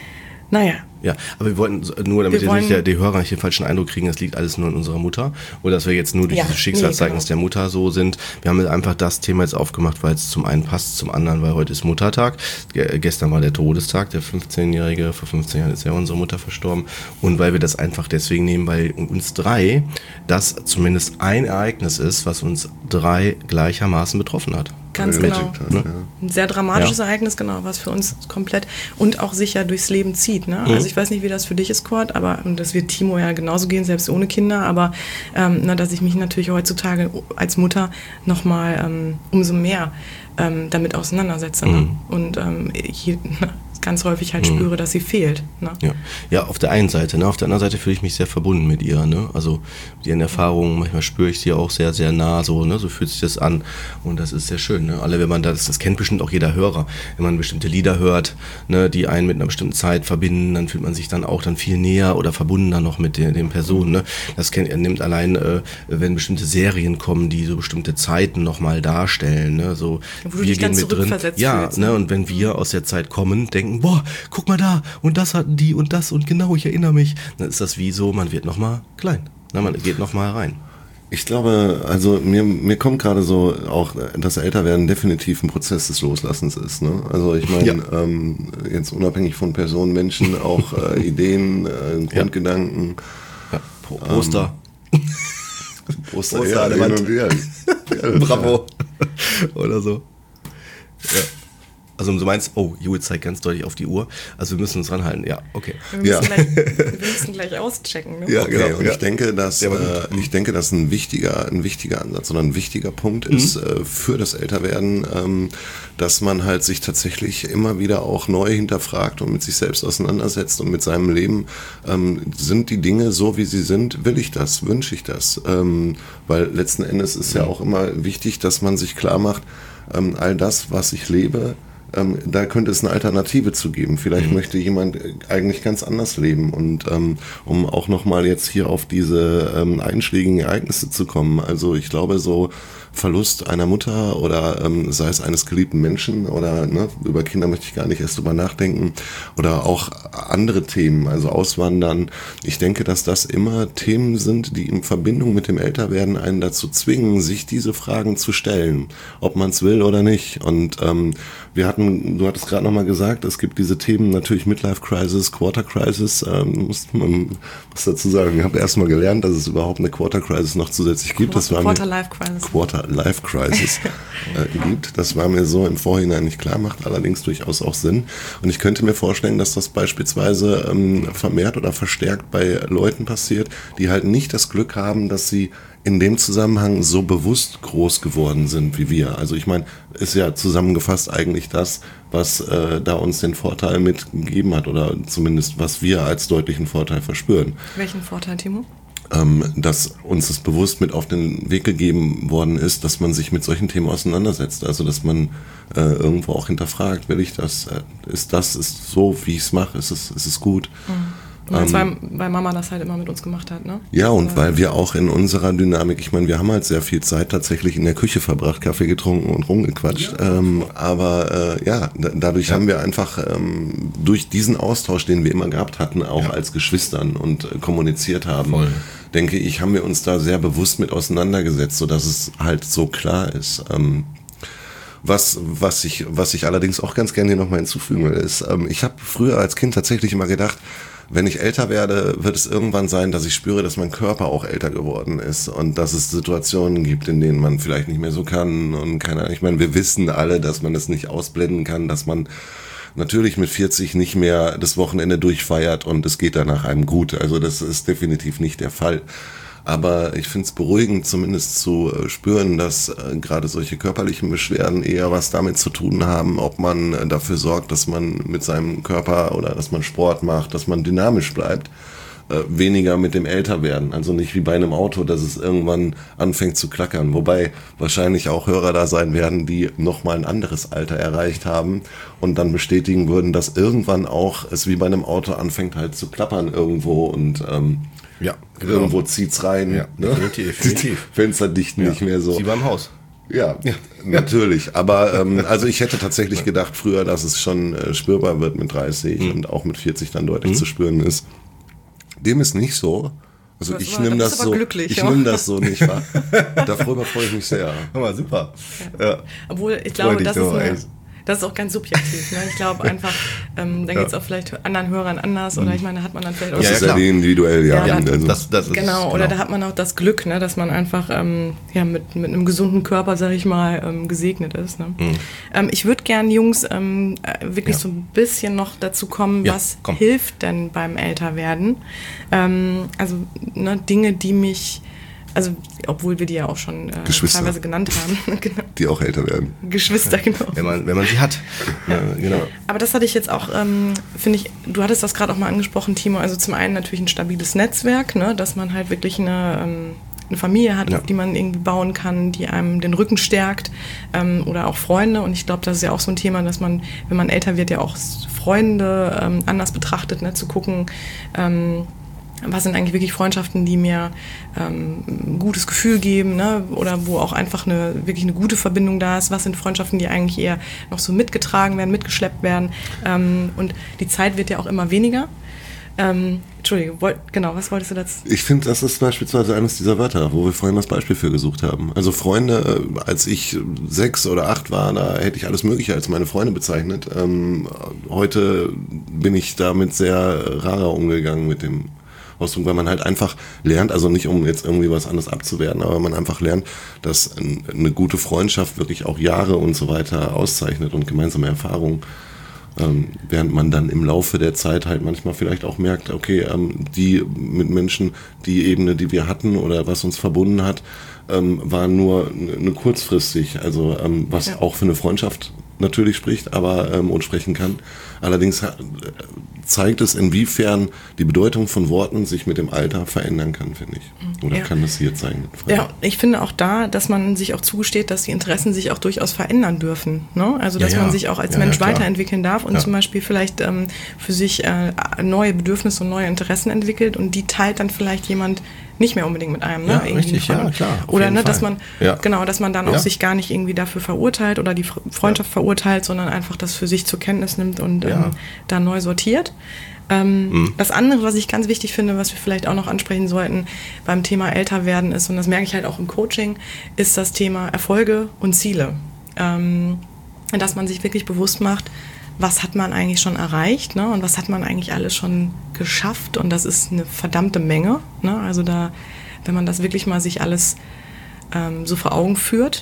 naja. Ja, aber wir wollten nur, damit wir jetzt nicht die Hörer nicht den falschen Eindruck kriegen, das liegt alles nur in unserer Mutter oder dass wir jetzt nur durch ja, dieses Schicksalszeugnis nee, genau. der Mutter so sind. Wir haben einfach das Thema jetzt aufgemacht, weil es zum einen passt, zum anderen, weil heute ist Muttertag. Ge- gestern war der Todestag, der fünfzehnjährige, vor fünfzehn Jahren ist ja unsere Mutter verstorben, und weil wir das einfach deswegen nehmen, weil uns drei das zumindest ein Ereignis ist, was uns drei gleichermaßen betroffen hat. Ganz genau. Hat, ne? Ein sehr dramatisches ja. Ereignis, genau, was für uns komplett und auch sicher durchs Leben zieht. Ne? Mhm. Also ich weiß nicht, wie das für dich ist, Kurt, aber und das wird Timo ja genauso gehen, selbst ohne Kinder, aber ähm, na, dass ich mich natürlich heutzutage als Mutter nochmal ähm, umso mehr ähm, damit auseinandersetze. Mhm. Ne? Und ähm, ich, ganz häufig halt spüre, dass sie fehlt. Ne? Ja. ja, auf der einen Seite. Ne? Auf der anderen Seite fühle ich mich sehr verbunden mit ihr. Ne? Also mit ihren Erfahrungen, manchmal spüre ich sie auch sehr, sehr nah. So, ne? So fühlt sich das an. Und das ist sehr schön. Ne? Alle, wenn man das, das kennt bestimmt auch jeder Hörer, wenn man bestimmte Lieder hört, ne, die einen mit einer bestimmten Zeit verbinden, dann fühlt man sich dann auch dann viel näher oder verbundener noch mit den, den Personen. Ne? Das kennt, er nimmt allein, äh, wenn bestimmte Serien kommen, die so bestimmte Zeiten nochmal darstellen. Ne? So, Wo wir gehen mit drin. Ja, fühlst, ne? Und wenn wir aus der Zeit kommen, denken, boah, guck mal da, und das hatten die und das und genau, ich erinnere mich. Dann ist das wie so, man wird nochmal klein. Na, man geht nochmal rein. Ich glaube, also mir, mir kommt gerade so auch, dass Älterwerden definitiv ein Prozess des Loslassens ist. Ne? Also ich meine, ja. ähm, jetzt unabhängig von Personen, Menschen, auch äh, Ideen, äh, Grundgedanken. Ja. Pro- Poster. Ähm, Poster, Poster ja, an der Wand. Ja, ja, Bravo. Oder so. Ja. Also du meinst, oh, Jule zeigt ganz deutlich auf die Uhr, also wir müssen uns ranhalten, ja, okay. Wir müssen, ja. gleich, wir müssen gleich auschecken. Ne? Ja, okay, genau. Und ja. ich denke, dass ja, äh, ich denke, dass ein wichtiger, ein wichtiger Ansatz oder ein wichtiger Punkt mhm. ist äh, für das Älterwerden, ähm, dass man halt sich tatsächlich immer wieder auch neu hinterfragt und mit sich selbst auseinandersetzt und mit seinem Leben. Ähm, sind die Dinge so, wie sie sind? Will ich das? Wünsche ich das? Ähm, weil letzten Endes ist ja auch immer wichtig, dass man sich klar macht, ähm, all das, was ich lebe, Ähm, da könnte es eine Alternative zu geben. Vielleicht mhm. möchte jemand eigentlich ganz anders leben. Und ähm, um auch nochmal jetzt hier auf diese ähm, einschlägigen Ereignisse zu kommen. Also ich glaube, so Verlust einer Mutter oder ähm, sei es eines geliebten Menschen oder ne, über Kinder möchte ich gar nicht erst drüber nachdenken. Oder auch andere Themen, also Auswandern. Ich denke, dass das immer Themen sind, die in Verbindung mit dem Älterwerden einen dazu zwingen, sich diese Fragen zu stellen. Ob man es will oder nicht. Und ähm, wir hatten hatten, du hattest gerade nochmal gesagt, es gibt diese Themen natürlich Midlife Crisis, Quarter Crisis, ähm, muss man was dazu sagen. Ich habe erst mal gelernt, dass es überhaupt eine Quarter Crisis noch zusätzlich gibt. Das war Quarter Life Crisis. Quarter Life Crisis äh, gibt. Das war mir so im Vorhinein nicht klar, macht allerdings durchaus auch Sinn. Und ich könnte mir vorstellen, dass das beispielsweise ähm, vermehrt oder verstärkt bei Leuten passiert, die halt nicht das Glück haben, dass sie in dem Zusammenhang so bewusst groß geworden sind wie wir. Also ich meine, ist ja zusammengefasst eigentlich das, was äh, da uns den Vorteil mitgegeben hat oder zumindest was wir als deutlichen Vorteil verspüren. Welchen Vorteil, Timo? Ähm, dass uns das bewusst mit auf den Weg gegeben worden ist, dass man sich mit solchen Themen auseinandersetzt. Also dass man äh, irgendwo auch hinterfragt, will ich das, äh, ist das, ist so, wie ich es mache, ist es, ist es gut. Mhm. Ähm, weil, weil Mama das halt immer mit uns gemacht hat, ne? Ja, und weil wir auch in unserer Dynamik, ich meine, wir haben halt sehr viel Zeit tatsächlich in der Küche verbracht, Kaffee getrunken und rumgequatscht. Ja. Ähm, aber äh, ja, da, dadurch ja. haben wir einfach ähm, durch diesen Austausch, den wir immer gehabt hatten, auch ja. als Geschwistern und äh, kommuniziert haben, Voll. denke ich, haben wir uns da sehr bewusst mit auseinandergesetzt, sodass es halt so klar ist. Ähm, Was, was, ich, was ich allerdings auch ganz gerne hier nochmal hinzufügen will, ist, ähm, ich habe früher als Kind tatsächlich immer gedacht, wenn ich älter werde, wird es irgendwann sein, dass ich spüre, dass mein Körper auch älter geworden ist und dass es Situationen gibt, in denen man vielleicht nicht mehr so kann und keine Ahnung. Ich meine, wir wissen alle, dass man es nicht ausblenden kann, dass man natürlich mit vierzig nicht mehr das Wochenende durchfeiert und es geht danach einem gut. Also das ist definitiv nicht der Fall. Aber ich finde es beruhigend, zumindest zu äh, spüren, dass äh, gerade solche körperlichen Beschwerden eher was damit zu tun haben, ob man äh, dafür sorgt, dass man mit seinem Körper oder dass man Sport macht, dass man dynamisch bleibt, äh, weniger mit dem Älterwerden. Also nicht wie bei einem Auto, dass es irgendwann anfängt zu klackern. Wobei wahrscheinlich auch Hörer da sein werden, die nochmal ein anderes Alter erreicht haben und dann bestätigen würden, dass irgendwann auch es wie bei einem Auto anfängt halt zu klappern irgendwo und ähm, ja, genau. Irgendwo zieht's rein. Ja, ne? definitiv, definitiv. Fenster dicht nicht ja. mehr so. Wie beim Haus. Ja, ja. natürlich. Aber ähm, also ich hätte tatsächlich gedacht früher, dass es schon äh, spürbar wird mit dreißig mhm. und auch mit vierzig dann deutlich mhm. zu spüren ist. Dem ist nicht so. Also das ich nehme das so. Ich nehme das so nicht wahr. Darüber freue ich mich sehr. Hör mal, super. Ja. Ja. Obwohl ich glaube, das so, ist eine, das ist auch ganz subjektiv. Ne? Ich glaube einfach, ähm, da ja. geht es auch vielleicht anderen Hörern anders oder ich meine, da hat man dann vielleicht auch... Das so ist ja individuell, ja. ja also. das, das ist, genau, oder genau. da hat man auch das Glück, ne, dass man einfach ähm, ja, mit, mit einem gesunden Körper, sag ich mal, ähm, gesegnet ist. Ne? Mhm. Ähm, ich würde gerne, Jungs, ähm, wirklich ja. so ein bisschen noch dazu kommen, ja, was komm. hilft denn beim Älterwerden? Ähm, also ne, Dinge, die mich... Also, obwohl wir die ja auch schon äh, teilweise genannt haben. Genau. Die auch älter werden. Geschwister, genau. Wenn man, wenn man sie hat. Ja. Ja, genau. Aber das hatte ich jetzt auch, ähm, finde ich, du hattest das gerade auch mal angesprochen, Timo, also zum einen natürlich ein stabiles Netzwerk, ne, dass man halt wirklich eine, ähm, eine Familie hat, ja. auf die man irgendwie bauen kann, die einem den Rücken stärkt ähm, oder auch Freunde. Und ich glaube, das ist ja auch so ein Thema, dass man, wenn man älter wird, ja auch Freunde ähm, anders betrachtet, ne, zu gucken, ähm, was sind eigentlich wirklich Freundschaften, die mir ähm, ein gutes Gefühl geben, ne? Oder wo auch einfach eine wirklich eine gute Verbindung da ist. Was sind Freundschaften, die eigentlich eher noch so mitgetragen werden, mitgeschleppt werden. Ähm, und die Zeit wird ja auch immer weniger. Ähm, Entschuldige, wollt, genau, was wolltest du dazu? Ich finde, das ist beispielsweise eines dieser Wörter, wo wir vorhin das Beispiel für gesucht haben. Also Freunde, als ich sechs oder acht war, da hätte ich alles Mögliche als meine Freunde bezeichnet. Ähm, heute bin ich damit sehr rarer umgegangen mit dem Ausdruck, weil man halt einfach lernt, also nicht um jetzt irgendwie was anderes abzuwerten, aber man einfach lernt, dass eine gute Freundschaft wirklich auch Jahre und so weiter auszeichnet und gemeinsame Erfahrungen, ähm, während man dann im Laufe der Zeit halt manchmal vielleicht auch merkt, okay, ähm, die mit Menschen, die Ebene, die wir hatten oder was uns verbunden hat, ähm, war nur eine kurzfristig, also ähm, was ja. auch für eine Freundschaft natürlich spricht, aber ähm, und sprechen kann. Allerdings äh, zeigt es, inwiefern die Bedeutung von Worten sich mit dem Alter verändern kann, finde ich. Oder ja. kann das hier zeigen? Ja, ich finde auch da, dass man sich auch zugesteht, dass die Interessen sich auch durchaus verändern dürfen. Ne? Also, dass ja, ja. man sich auch als ja, Mensch ja, weiterentwickeln darf und ja. zum Beispiel vielleicht ähm, für sich äh, neue Bedürfnisse und neue Interessen entwickelt und die teilt dann vielleicht jemand nicht mehr unbedingt mit einem, ne? Ja, richtig, ja, klar. Oder ne, dass man ja. genau, dass man dann ja. auch sich gar nicht irgendwie dafür verurteilt oder die Freundschaft ja. verurteilt, sondern einfach das für sich zur Kenntnis nimmt und ja. ähm, da neu sortiert. Ähm, mhm. Das andere, was ich ganz wichtig finde, was wir vielleicht auch noch ansprechen sollten beim Thema Älterwerden ist, und das merke ich halt auch im Coaching, ist das Thema Erfolge und Ziele. Ähm, dass man sich wirklich bewusst macht, was hat man eigentlich schon erreicht, ne? Und was hat man eigentlich alles schon geschafft, und das ist eine verdammte Menge, ne? Also da, wenn man das wirklich mal sich alles ähm, so vor Augen führt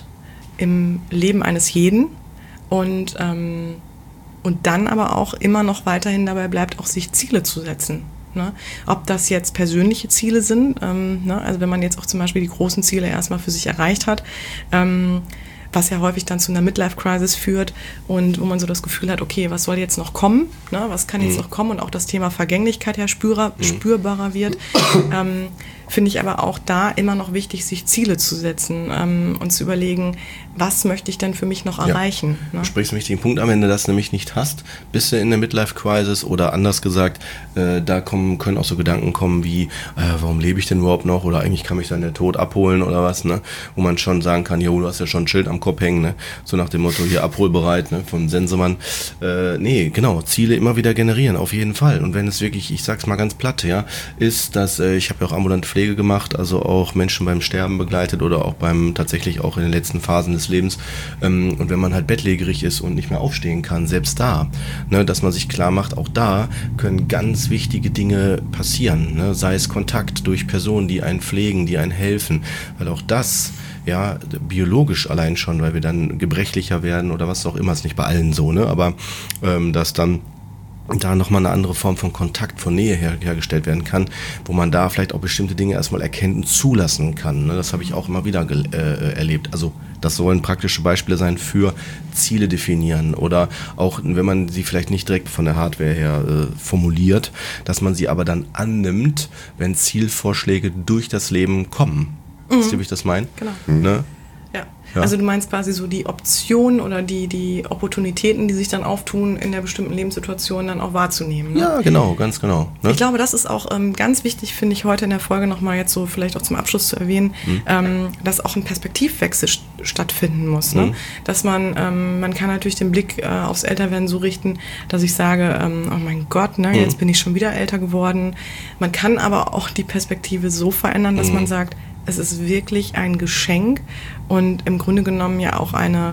im Leben eines jeden und, ähm, und dann aber auch immer noch weiterhin dabei bleibt, auch sich Ziele zu setzen. Ne? Ob das jetzt persönliche Ziele sind, ähm, ne? Also wenn man jetzt auch zum Beispiel die großen Ziele erstmal für sich erreicht hat, ähm, was ja häufig dann zu einer Midlife-Crisis führt und wo man so das Gefühl hat, okay, was soll jetzt noch kommen, ne? Was kann jetzt mhm. noch kommen, und auch das Thema Vergänglichkeit ja spürbar, mhm. spürbarer wird, ähm, finde ich aber auch da immer noch wichtig, sich Ziele zu setzen ähm, und zu überlegen, was möchte ich denn für mich noch erreichen. Ja. Ne? Du sprichst einen wichtigen Punkt an, wenn du das nämlich nicht hast, bist du in der Midlife-Crisis, oder anders gesagt, äh, da kommen, können auch so Gedanken kommen wie, äh, warum lebe ich denn überhaupt noch, oder eigentlich kann mich dann der Tod abholen oder was, ne? Wo man schon sagen kann, jo, du hast ja schon ein Schild am Kopf hängen, ne? So nach dem Motto, hier abholbereit, ne? Vom Sensemann. Äh, nee, genau, Ziele immer wieder generieren, auf jeden Fall. Und wenn es wirklich, ich sag's mal ganz platt, ja, ist, dass, äh, ich habe ja auch ambulante Pflege gemacht, also auch Menschen beim Sterben begleitet oder auch beim, tatsächlich auch in den letzten Phasen des Lebens. Ähm, und wenn man halt bettlägerig ist und nicht mehr aufstehen kann, selbst da, ne, dass man sich klar macht, auch da können ganz wichtige Dinge passieren, ne? Sei es Kontakt durch Personen, die einen pflegen, die einen helfen, weil auch das, ja, biologisch allein schon, weil wir dann gebrechlicher werden oder was auch immer, ist nicht bei allen so, ne, aber ähm, dass dann da nochmal eine andere Form von Kontakt, von Nähe her, hergestellt werden kann, wo man da vielleicht auch bestimmte Dinge erstmal erkennen und zulassen kann. Ne? Das habe ich auch immer wieder ge- äh, erlebt. Also das sollen praktische Beispiele sein für Ziele definieren, oder auch, wenn man sie vielleicht nicht direkt von der Hardware her äh, formuliert, dass man sie aber dann annimmt, wenn Zielvorschläge durch das Leben kommen. Mhm. Wisst ihr, wie ich das meine? Genau. Ne? Ja. Ja. Also du meinst quasi so die Optionen oder die, die Opportunitäten, die sich dann auftun, in der bestimmten Lebenssituation dann auch wahrzunehmen. Ne? Ja, genau, ganz genau. Ne? Ich glaube, das ist auch ähm, ganz wichtig, finde ich, heute in der Folge nochmal jetzt so vielleicht auch zum Abschluss zu erwähnen, mhm. ähm, dass auch ein Perspektivwechsel st- stattfinden muss. Ne? Mhm. Dass man, ähm, man kann natürlich den Blick äh, aufs Älterwerden so richten, dass ich sage, ähm, oh mein Gott, ne, mhm. jetzt bin ich schon wieder älter geworden. Man kann aber auch die Perspektive so verändern, dass mhm. man sagt, es ist wirklich ein Geschenk und im Grunde genommen ja auch eine,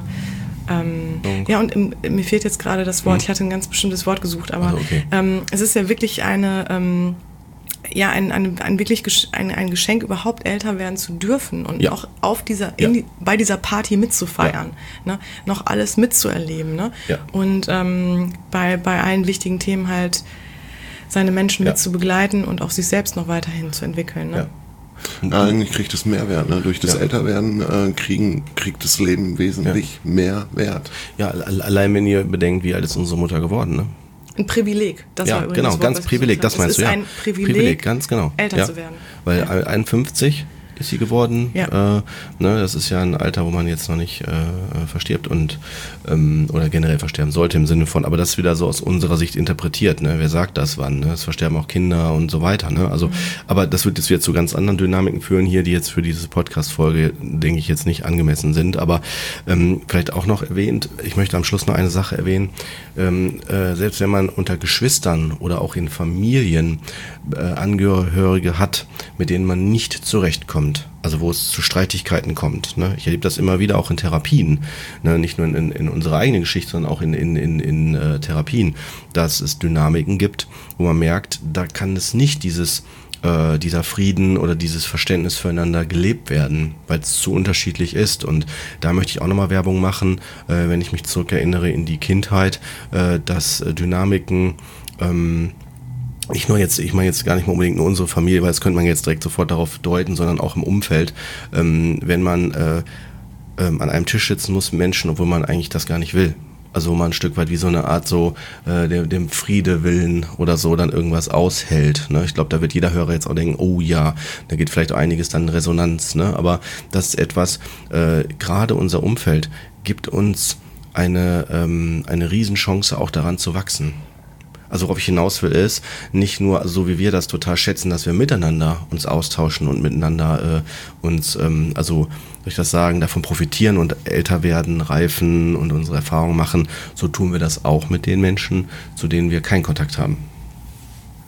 ähm, oh. ja, und im, mir fehlt jetzt gerade das Wort, hm. ich hatte ein ganz bestimmtes Wort gesucht, aber also okay. ähm, es ist ja wirklich eine, ähm, ja, ein, ein, ein wirklich Gesch- ein, ein Geschenk, überhaupt älter werden zu dürfen und ja. auch auf dieser, in, ja. bei dieser Party mitzufeiern, ja. ne? Noch alles mitzuerleben, ne? Ja. Und ähm, bei, bei allen wichtigen Themen halt seine Menschen ja. mit zu begleiten und auch sich selbst noch weiterhin zu entwickeln, ne? Ja. Ja, eigentlich kriegt es Mehrwert. Ne? Durch das ja. Älterwerden äh, kriegen, kriegt das Leben wesentlich ja. mehr Wert. Ja, allein wenn ihr bedenkt, wie alt ist unsere Mutter geworden, ne? Ein Privileg. Das ja, war übrigens genau, das Wort, ganz Privileg, das meinst du, ja. Es ist ein Privileg, Privileg, ganz genau. älter ja. zu werden. Weil ja. einundfünfzig ist sie geworden. Ja. Äh, ne, das ist ja ein Alter, wo man jetzt noch nicht äh, verstirbt und ähm, oder generell versterben sollte im Sinne von, aber das ist wieder so aus unserer Sicht interpretiert. Ne? Wer sagt das wann? Ne? Es versterben auch Kinder und so weiter. Ne? Also, mhm. aber das wird jetzt wieder zu ganz anderen Dynamiken führen hier, die jetzt für diese Podcast-Folge, denke ich, jetzt nicht angemessen sind. Aber ähm, vielleicht auch noch erwähnt, ich möchte am Schluss noch eine Sache erwähnen. Ähm, äh, selbst wenn man unter Geschwistern oder auch in Familien äh, Angehörige hat, mit denen man nicht zurechtkommt, also wo es zu Streitigkeiten kommt. Ne? Ich erlebe das immer wieder auch in Therapien, ne? Nicht nur in, in unserer eigenen Geschichte, sondern auch in, in, in, in äh, Therapien, dass es Dynamiken gibt, wo man merkt, da kann es nicht dieses äh, dieser Frieden oder dieses Verständnis füreinander gelebt werden, weil es zu unterschiedlich ist. Und da möchte ich auch nochmal Werbung machen, äh, wenn ich mich zurückerinnere in die Kindheit, äh, dass äh, Dynamiken ähm, nicht nur jetzt, ich meine jetzt gar nicht mal unbedingt nur unsere Familie, weil das könnte man jetzt direkt sofort darauf deuten, sondern auch im Umfeld, ähm, wenn man äh, ähm, an einem Tisch sitzen muss mit Menschen, obwohl man eigentlich das gar nicht will. Also wo man ein Stück weit wie so eine Art so äh, dem, dem Friede willen oder so dann irgendwas aushält. Ne? Ich glaube, da wird jeder Hörer jetzt auch denken, oh ja, da geht vielleicht einiges dann in Resonanz. Ne? Aber das ist etwas, äh, gerade unser Umfeld gibt uns eine, ähm, eine Riesenchance auch daran zu wachsen. Also worauf ich hinaus will ist, nicht nur so wie wir das total schätzen, dass wir miteinander uns austauschen und miteinander äh, uns, ähm, also durch das Sagen davon profitieren und älter werden, reifen und unsere Erfahrungen machen, so tun wir das auch mit den Menschen, zu denen wir keinen Kontakt haben.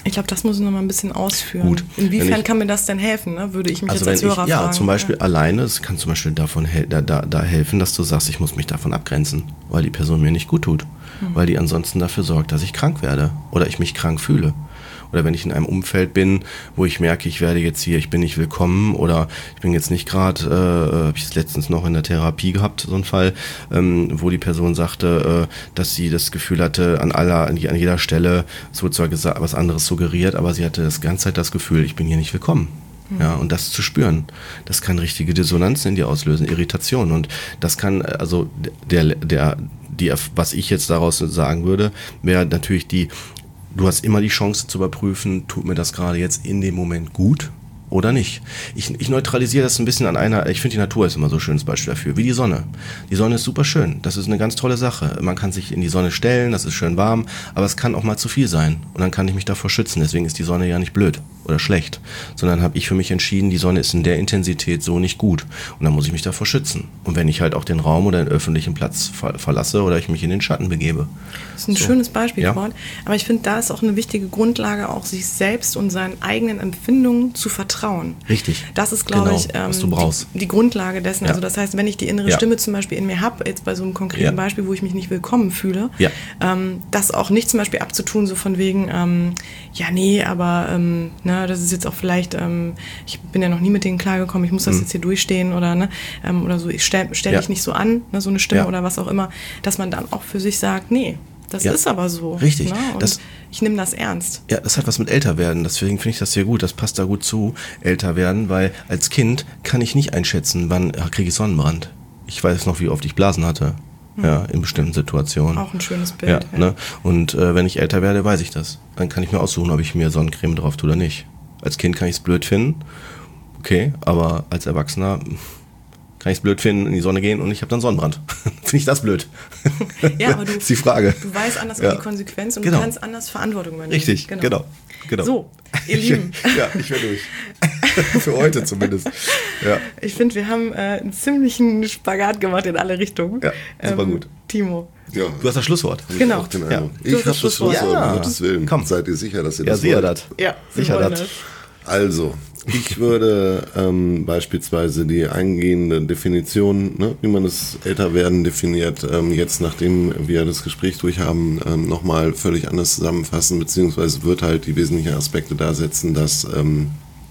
Ich glaube, das muss ich noch mal ein bisschen ausführen. Gut. Inwiefern ich, kann mir das denn helfen, ne? Würde ich mich also jetzt als wenn Hörer ich, ja, fragen. zum Beispiel ja. alleine, es kann zum Beispiel davon hel- da, da, da helfen, dass du sagst, ich muss mich davon abgrenzen, weil die Person mir nicht gut tut, mhm. weil die ansonsten dafür sorgt, dass ich krank werde oder ich mich krank fühle. Oder wenn ich in einem Umfeld bin, wo ich merke, ich werde jetzt hier, ich bin nicht willkommen oder ich bin jetzt nicht gerade, äh, habe ich es letztens noch in der Therapie gehabt, so ein Fall, ähm, wo die Person sagte, äh, dass sie das Gefühl hatte, an aller, an jeder Stelle, es wurde zwar gesagt, was anderes suggeriert, aber sie hatte das ganze Zeit das Gefühl, ich bin hier nicht willkommen. Mhm. Ja, und das zu spüren, das kann richtige Dissonanzen in dir auslösen, Irritation. Und das kann, also der, der, die, was ich jetzt daraus sagen würde, wäre natürlich die, du hast immer die Chance zu überprüfen, tut mir das gerade jetzt in dem Moment gut oder nicht. Ich, ich neutralisiere das ein bisschen an einer, ich finde die Natur ist immer so ein schönes Beispiel dafür, wie die Sonne. Die Sonne ist super schön, das ist eine ganz tolle Sache. Man kann sich in die Sonne stellen, das ist schön warm, aber es kann auch mal zu viel sein und dann kann ich mich davor schützen. Deswegen ist die Sonne ja nicht blöd oder schlecht, sondern habe ich für mich entschieden, die Sonne ist in der Intensität so nicht gut und dann muss ich mich davor schützen. Und wenn ich halt auch den Raum oder den öffentlichen Platz ver- verlasse oder ich mich in den Schatten begebe. Das ist ein so. schönes Beispiel, ja. Ford. Aber ich finde, da ist auch eine wichtige Grundlage, auch sich selbst und seinen eigenen Empfindungen zu vertrauen. Richtig. Das ist, glaube genau, ich, ähm, was du brauchst. Die, die Grundlage dessen. Ja. Also das heißt, wenn ich die innere ja. Stimme zum Beispiel in mir habe, jetzt bei so einem konkreten ja. Beispiel, wo ich mich nicht willkommen fühle, ja. ähm, das auch nicht zum Beispiel abzutun, so von wegen, ähm, ja, nee, aber ähm, ne, das ist jetzt auch vielleicht, ähm, ich bin ja noch nie mit denen klargekommen, ich muss das mhm. jetzt hier durchstehen oder ne, ähm, oder so, ich stelle stell ja. dich nicht so an, ne, so eine Stimme ja. oder was auch immer, dass man dann auch für sich sagt, nee, das ja. ist aber so. Richtig. Ne? Und das, ich nehme das ernst. Ja, das hat was mit älter werden. Deswegen finde ich das sehr gut. Das passt da gut zu, älter werden, weil als Kind kann ich nicht einschätzen, wann kriege ich Sonnenbrand. Ich weiß noch, wie oft ich Blasen hatte. Mhm. Ja, in bestimmten Situationen. Auch ein schönes Bild. Ja, ja. Ne? Und äh, wenn ich älter werde, weiß ich das. Dann kann ich mir aussuchen, ob ich mir Sonnencreme drauf tue oder nicht. Als Kind kann ich es blöd finden. Okay, aber als Erwachsener kann ich es blöd finden, in die Sonne gehen und ich habe dann Sonnenbrand. Finde ich das blöd? Ja, aber du, das ist die Frage. Du weißt anders ja. um die Konsequenz und genau. du kannst anders Verantwortung übernehmen. Richtig, genau. genau. genau. So, ihr Lieben. Ja, ich wäre durch. Für heute zumindest. Ja. Ich finde, wir haben äh, einen ziemlichen Spagat gemacht in alle Richtungen. Ja, super ähm, gut. Timo. Ja. Du hast das Schlusswort. Genau. Ich, ja. Ja. ich habe das Schlusswort, ja. um Gottes Willen. Komm. Seid ihr sicher, dass ihr ja, das sicher wollt? das. Ja, sicher das. Also, ich würde ähm, beispielsweise die eingehende Definition, ne, wie man das Älterwerden definiert, ähm, jetzt nachdem wir das Gespräch durch haben, ähm, nochmal völlig anders zusammenfassen, beziehungsweise wird halt die wesentlichen Aspekte da setzen, dass ähm,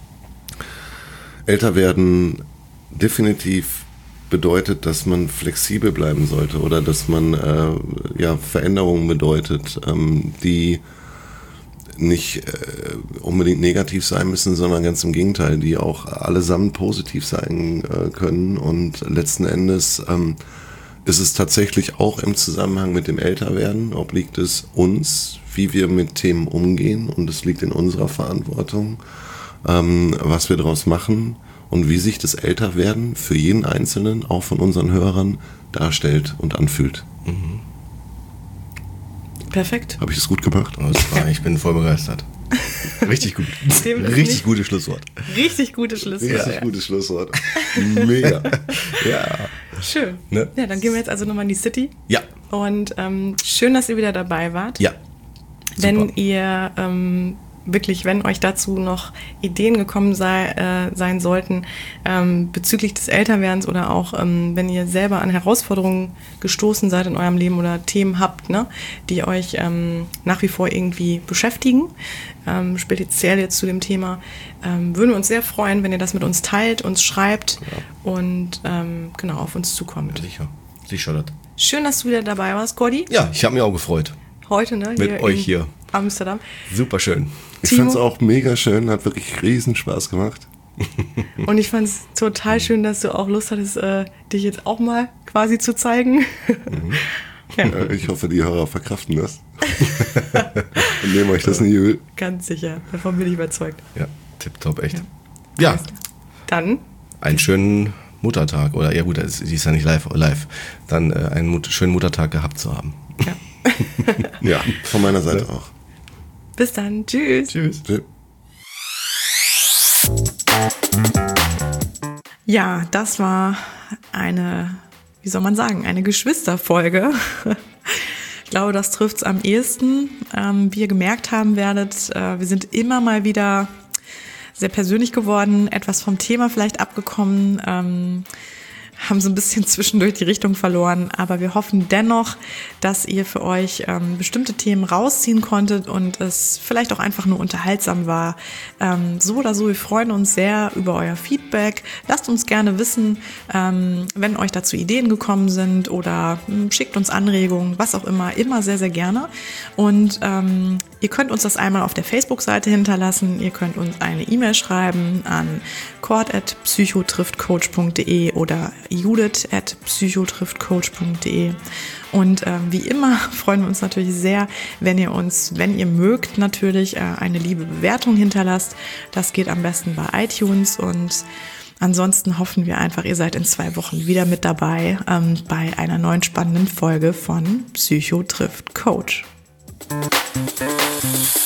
Älterwerden definitiv bedeutet, dass man flexibel bleiben sollte oder dass man äh, ja Veränderungen bedeutet, ähm, die nicht äh, unbedingt negativ sein müssen, sondern ganz im Gegenteil, die auch allesamt positiv sein äh, können. Und letzten Endes ähm, ist es tatsächlich auch im Zusammenhang mit dem Älterwerden, obliegt es uns, wie wir mit Themen umgehen, und es liegt in unserer Verantwortung, ähm, was wir daraus machen und wie sich das Älterwerden für jeden Einzelnen, auch von unseren Hörern, darstellt und anfühlt. Mhm. Perfekt. Habe ich das gut gemacht? Oh, das war, ich bin voll begeistert. Richtig gut. Richtig gutes Schlusswort. Richtig gutes Schlusswort. Richtig ja. gutes Schlusswort. Mega. Ja. Schön. Ne? Ja, dann gehen wir jetzt also nochmal in die City. Ja. Und ähm, schön, dass ihr wieder dabei wart. Ja. Wenn Super. ihr ähm, wirklich, wenn euch dazu noch Ideen gekommen sei, äh, sein sollten ähm, bezüglich des Älterwerdens oder auch ähm, wenn ihr selber an Herausforderungen gestoßen seid in eurem Leben oder Themen habt, ne, die euch ähm, nach wie vor irgendwie beschäftigen, ähm, speziell jetzt zu dem Thema, ähm, würden wir uns sehr freuen, wenn ihr das mit uns teilt, uns schreibt ja. und ähm, genau auf uns zukommt. Ja, sicher. Sicher das. Schön, dass du wieder dabei warst, Gordi. Ja, ich habe mich auch gefreut. Heute, ne? Mit euch hier. Amsterdam. Super schön. Ich fand es auch mega schön, hat wirklich riesen Spaß gemacht. Und ich fand es total schön, dass du auch Lust hattest, äh, dich jetzt auch mal quasi zu zeigen. Mhm. Ja. Ich hoffe, die Hörer verkraften das. Und nehmen euch das nicht übel. Ganz sicher, davon bin ich überzeugt. Ja, tipptopp, echt. Ja. ja. Dann. Einen schönen Muttertag. Oder ja gut, die ist ja nicht live. live. Dann äh, einen Mut- schönen Muttertag gehabt zu haben. Ja. Ja, von meiner Seite ja. auch. Bis dann. Tschüss. Tschüss. Tschüss. Ja, das war eine, wie soll man sagen, eine Geschwisterfolge. Ich glaube, das trifft es am ehesten. Ähm, wie ihr gemerkt haben werdet, äh, wir sind immer mal wieder sehr persönlich geworden, etwas vom Thema vielleicht abgekommen, ähm, haben so ein bisschen zwischendurch die Richtung verloren, aber wir hoffen dennoch, dass ihr für euch ähm, bestimmte Themen rausziehen konntet und es vielleicht auch einfach nur unterhaltsam war. Ähm, so oder so, wir freuen uns sehr über euer Feedback. Lasst uns gerne wissen, ähm, wenn euch dazu Ideen gekommen sind oder ähm, schickt uns Anregungen, was auch immer, immer sehr, sehr gerne. Und ähm, ihr könnt uns das einmal auf der Facebook-Seite hinterlassen, ihr könnt uns eine E-Mail schreiben an cord at psychotriftcoach punkt de oder judith at psychotriftcoach punkt de. Und äh, wie immer freuen wir uns natürlich sehr, wenn ihr uns, wenn ihr mögt, natürlich äh, eine liebe Bewertung hinterlasst. Das geht am besten bei iTunes und ansonsten hoffen wir einfach, ihr seid in zwei Wochen wieder mit dabei ähm, bei einer neuen spannenden Folge von Psycho trifft Coach.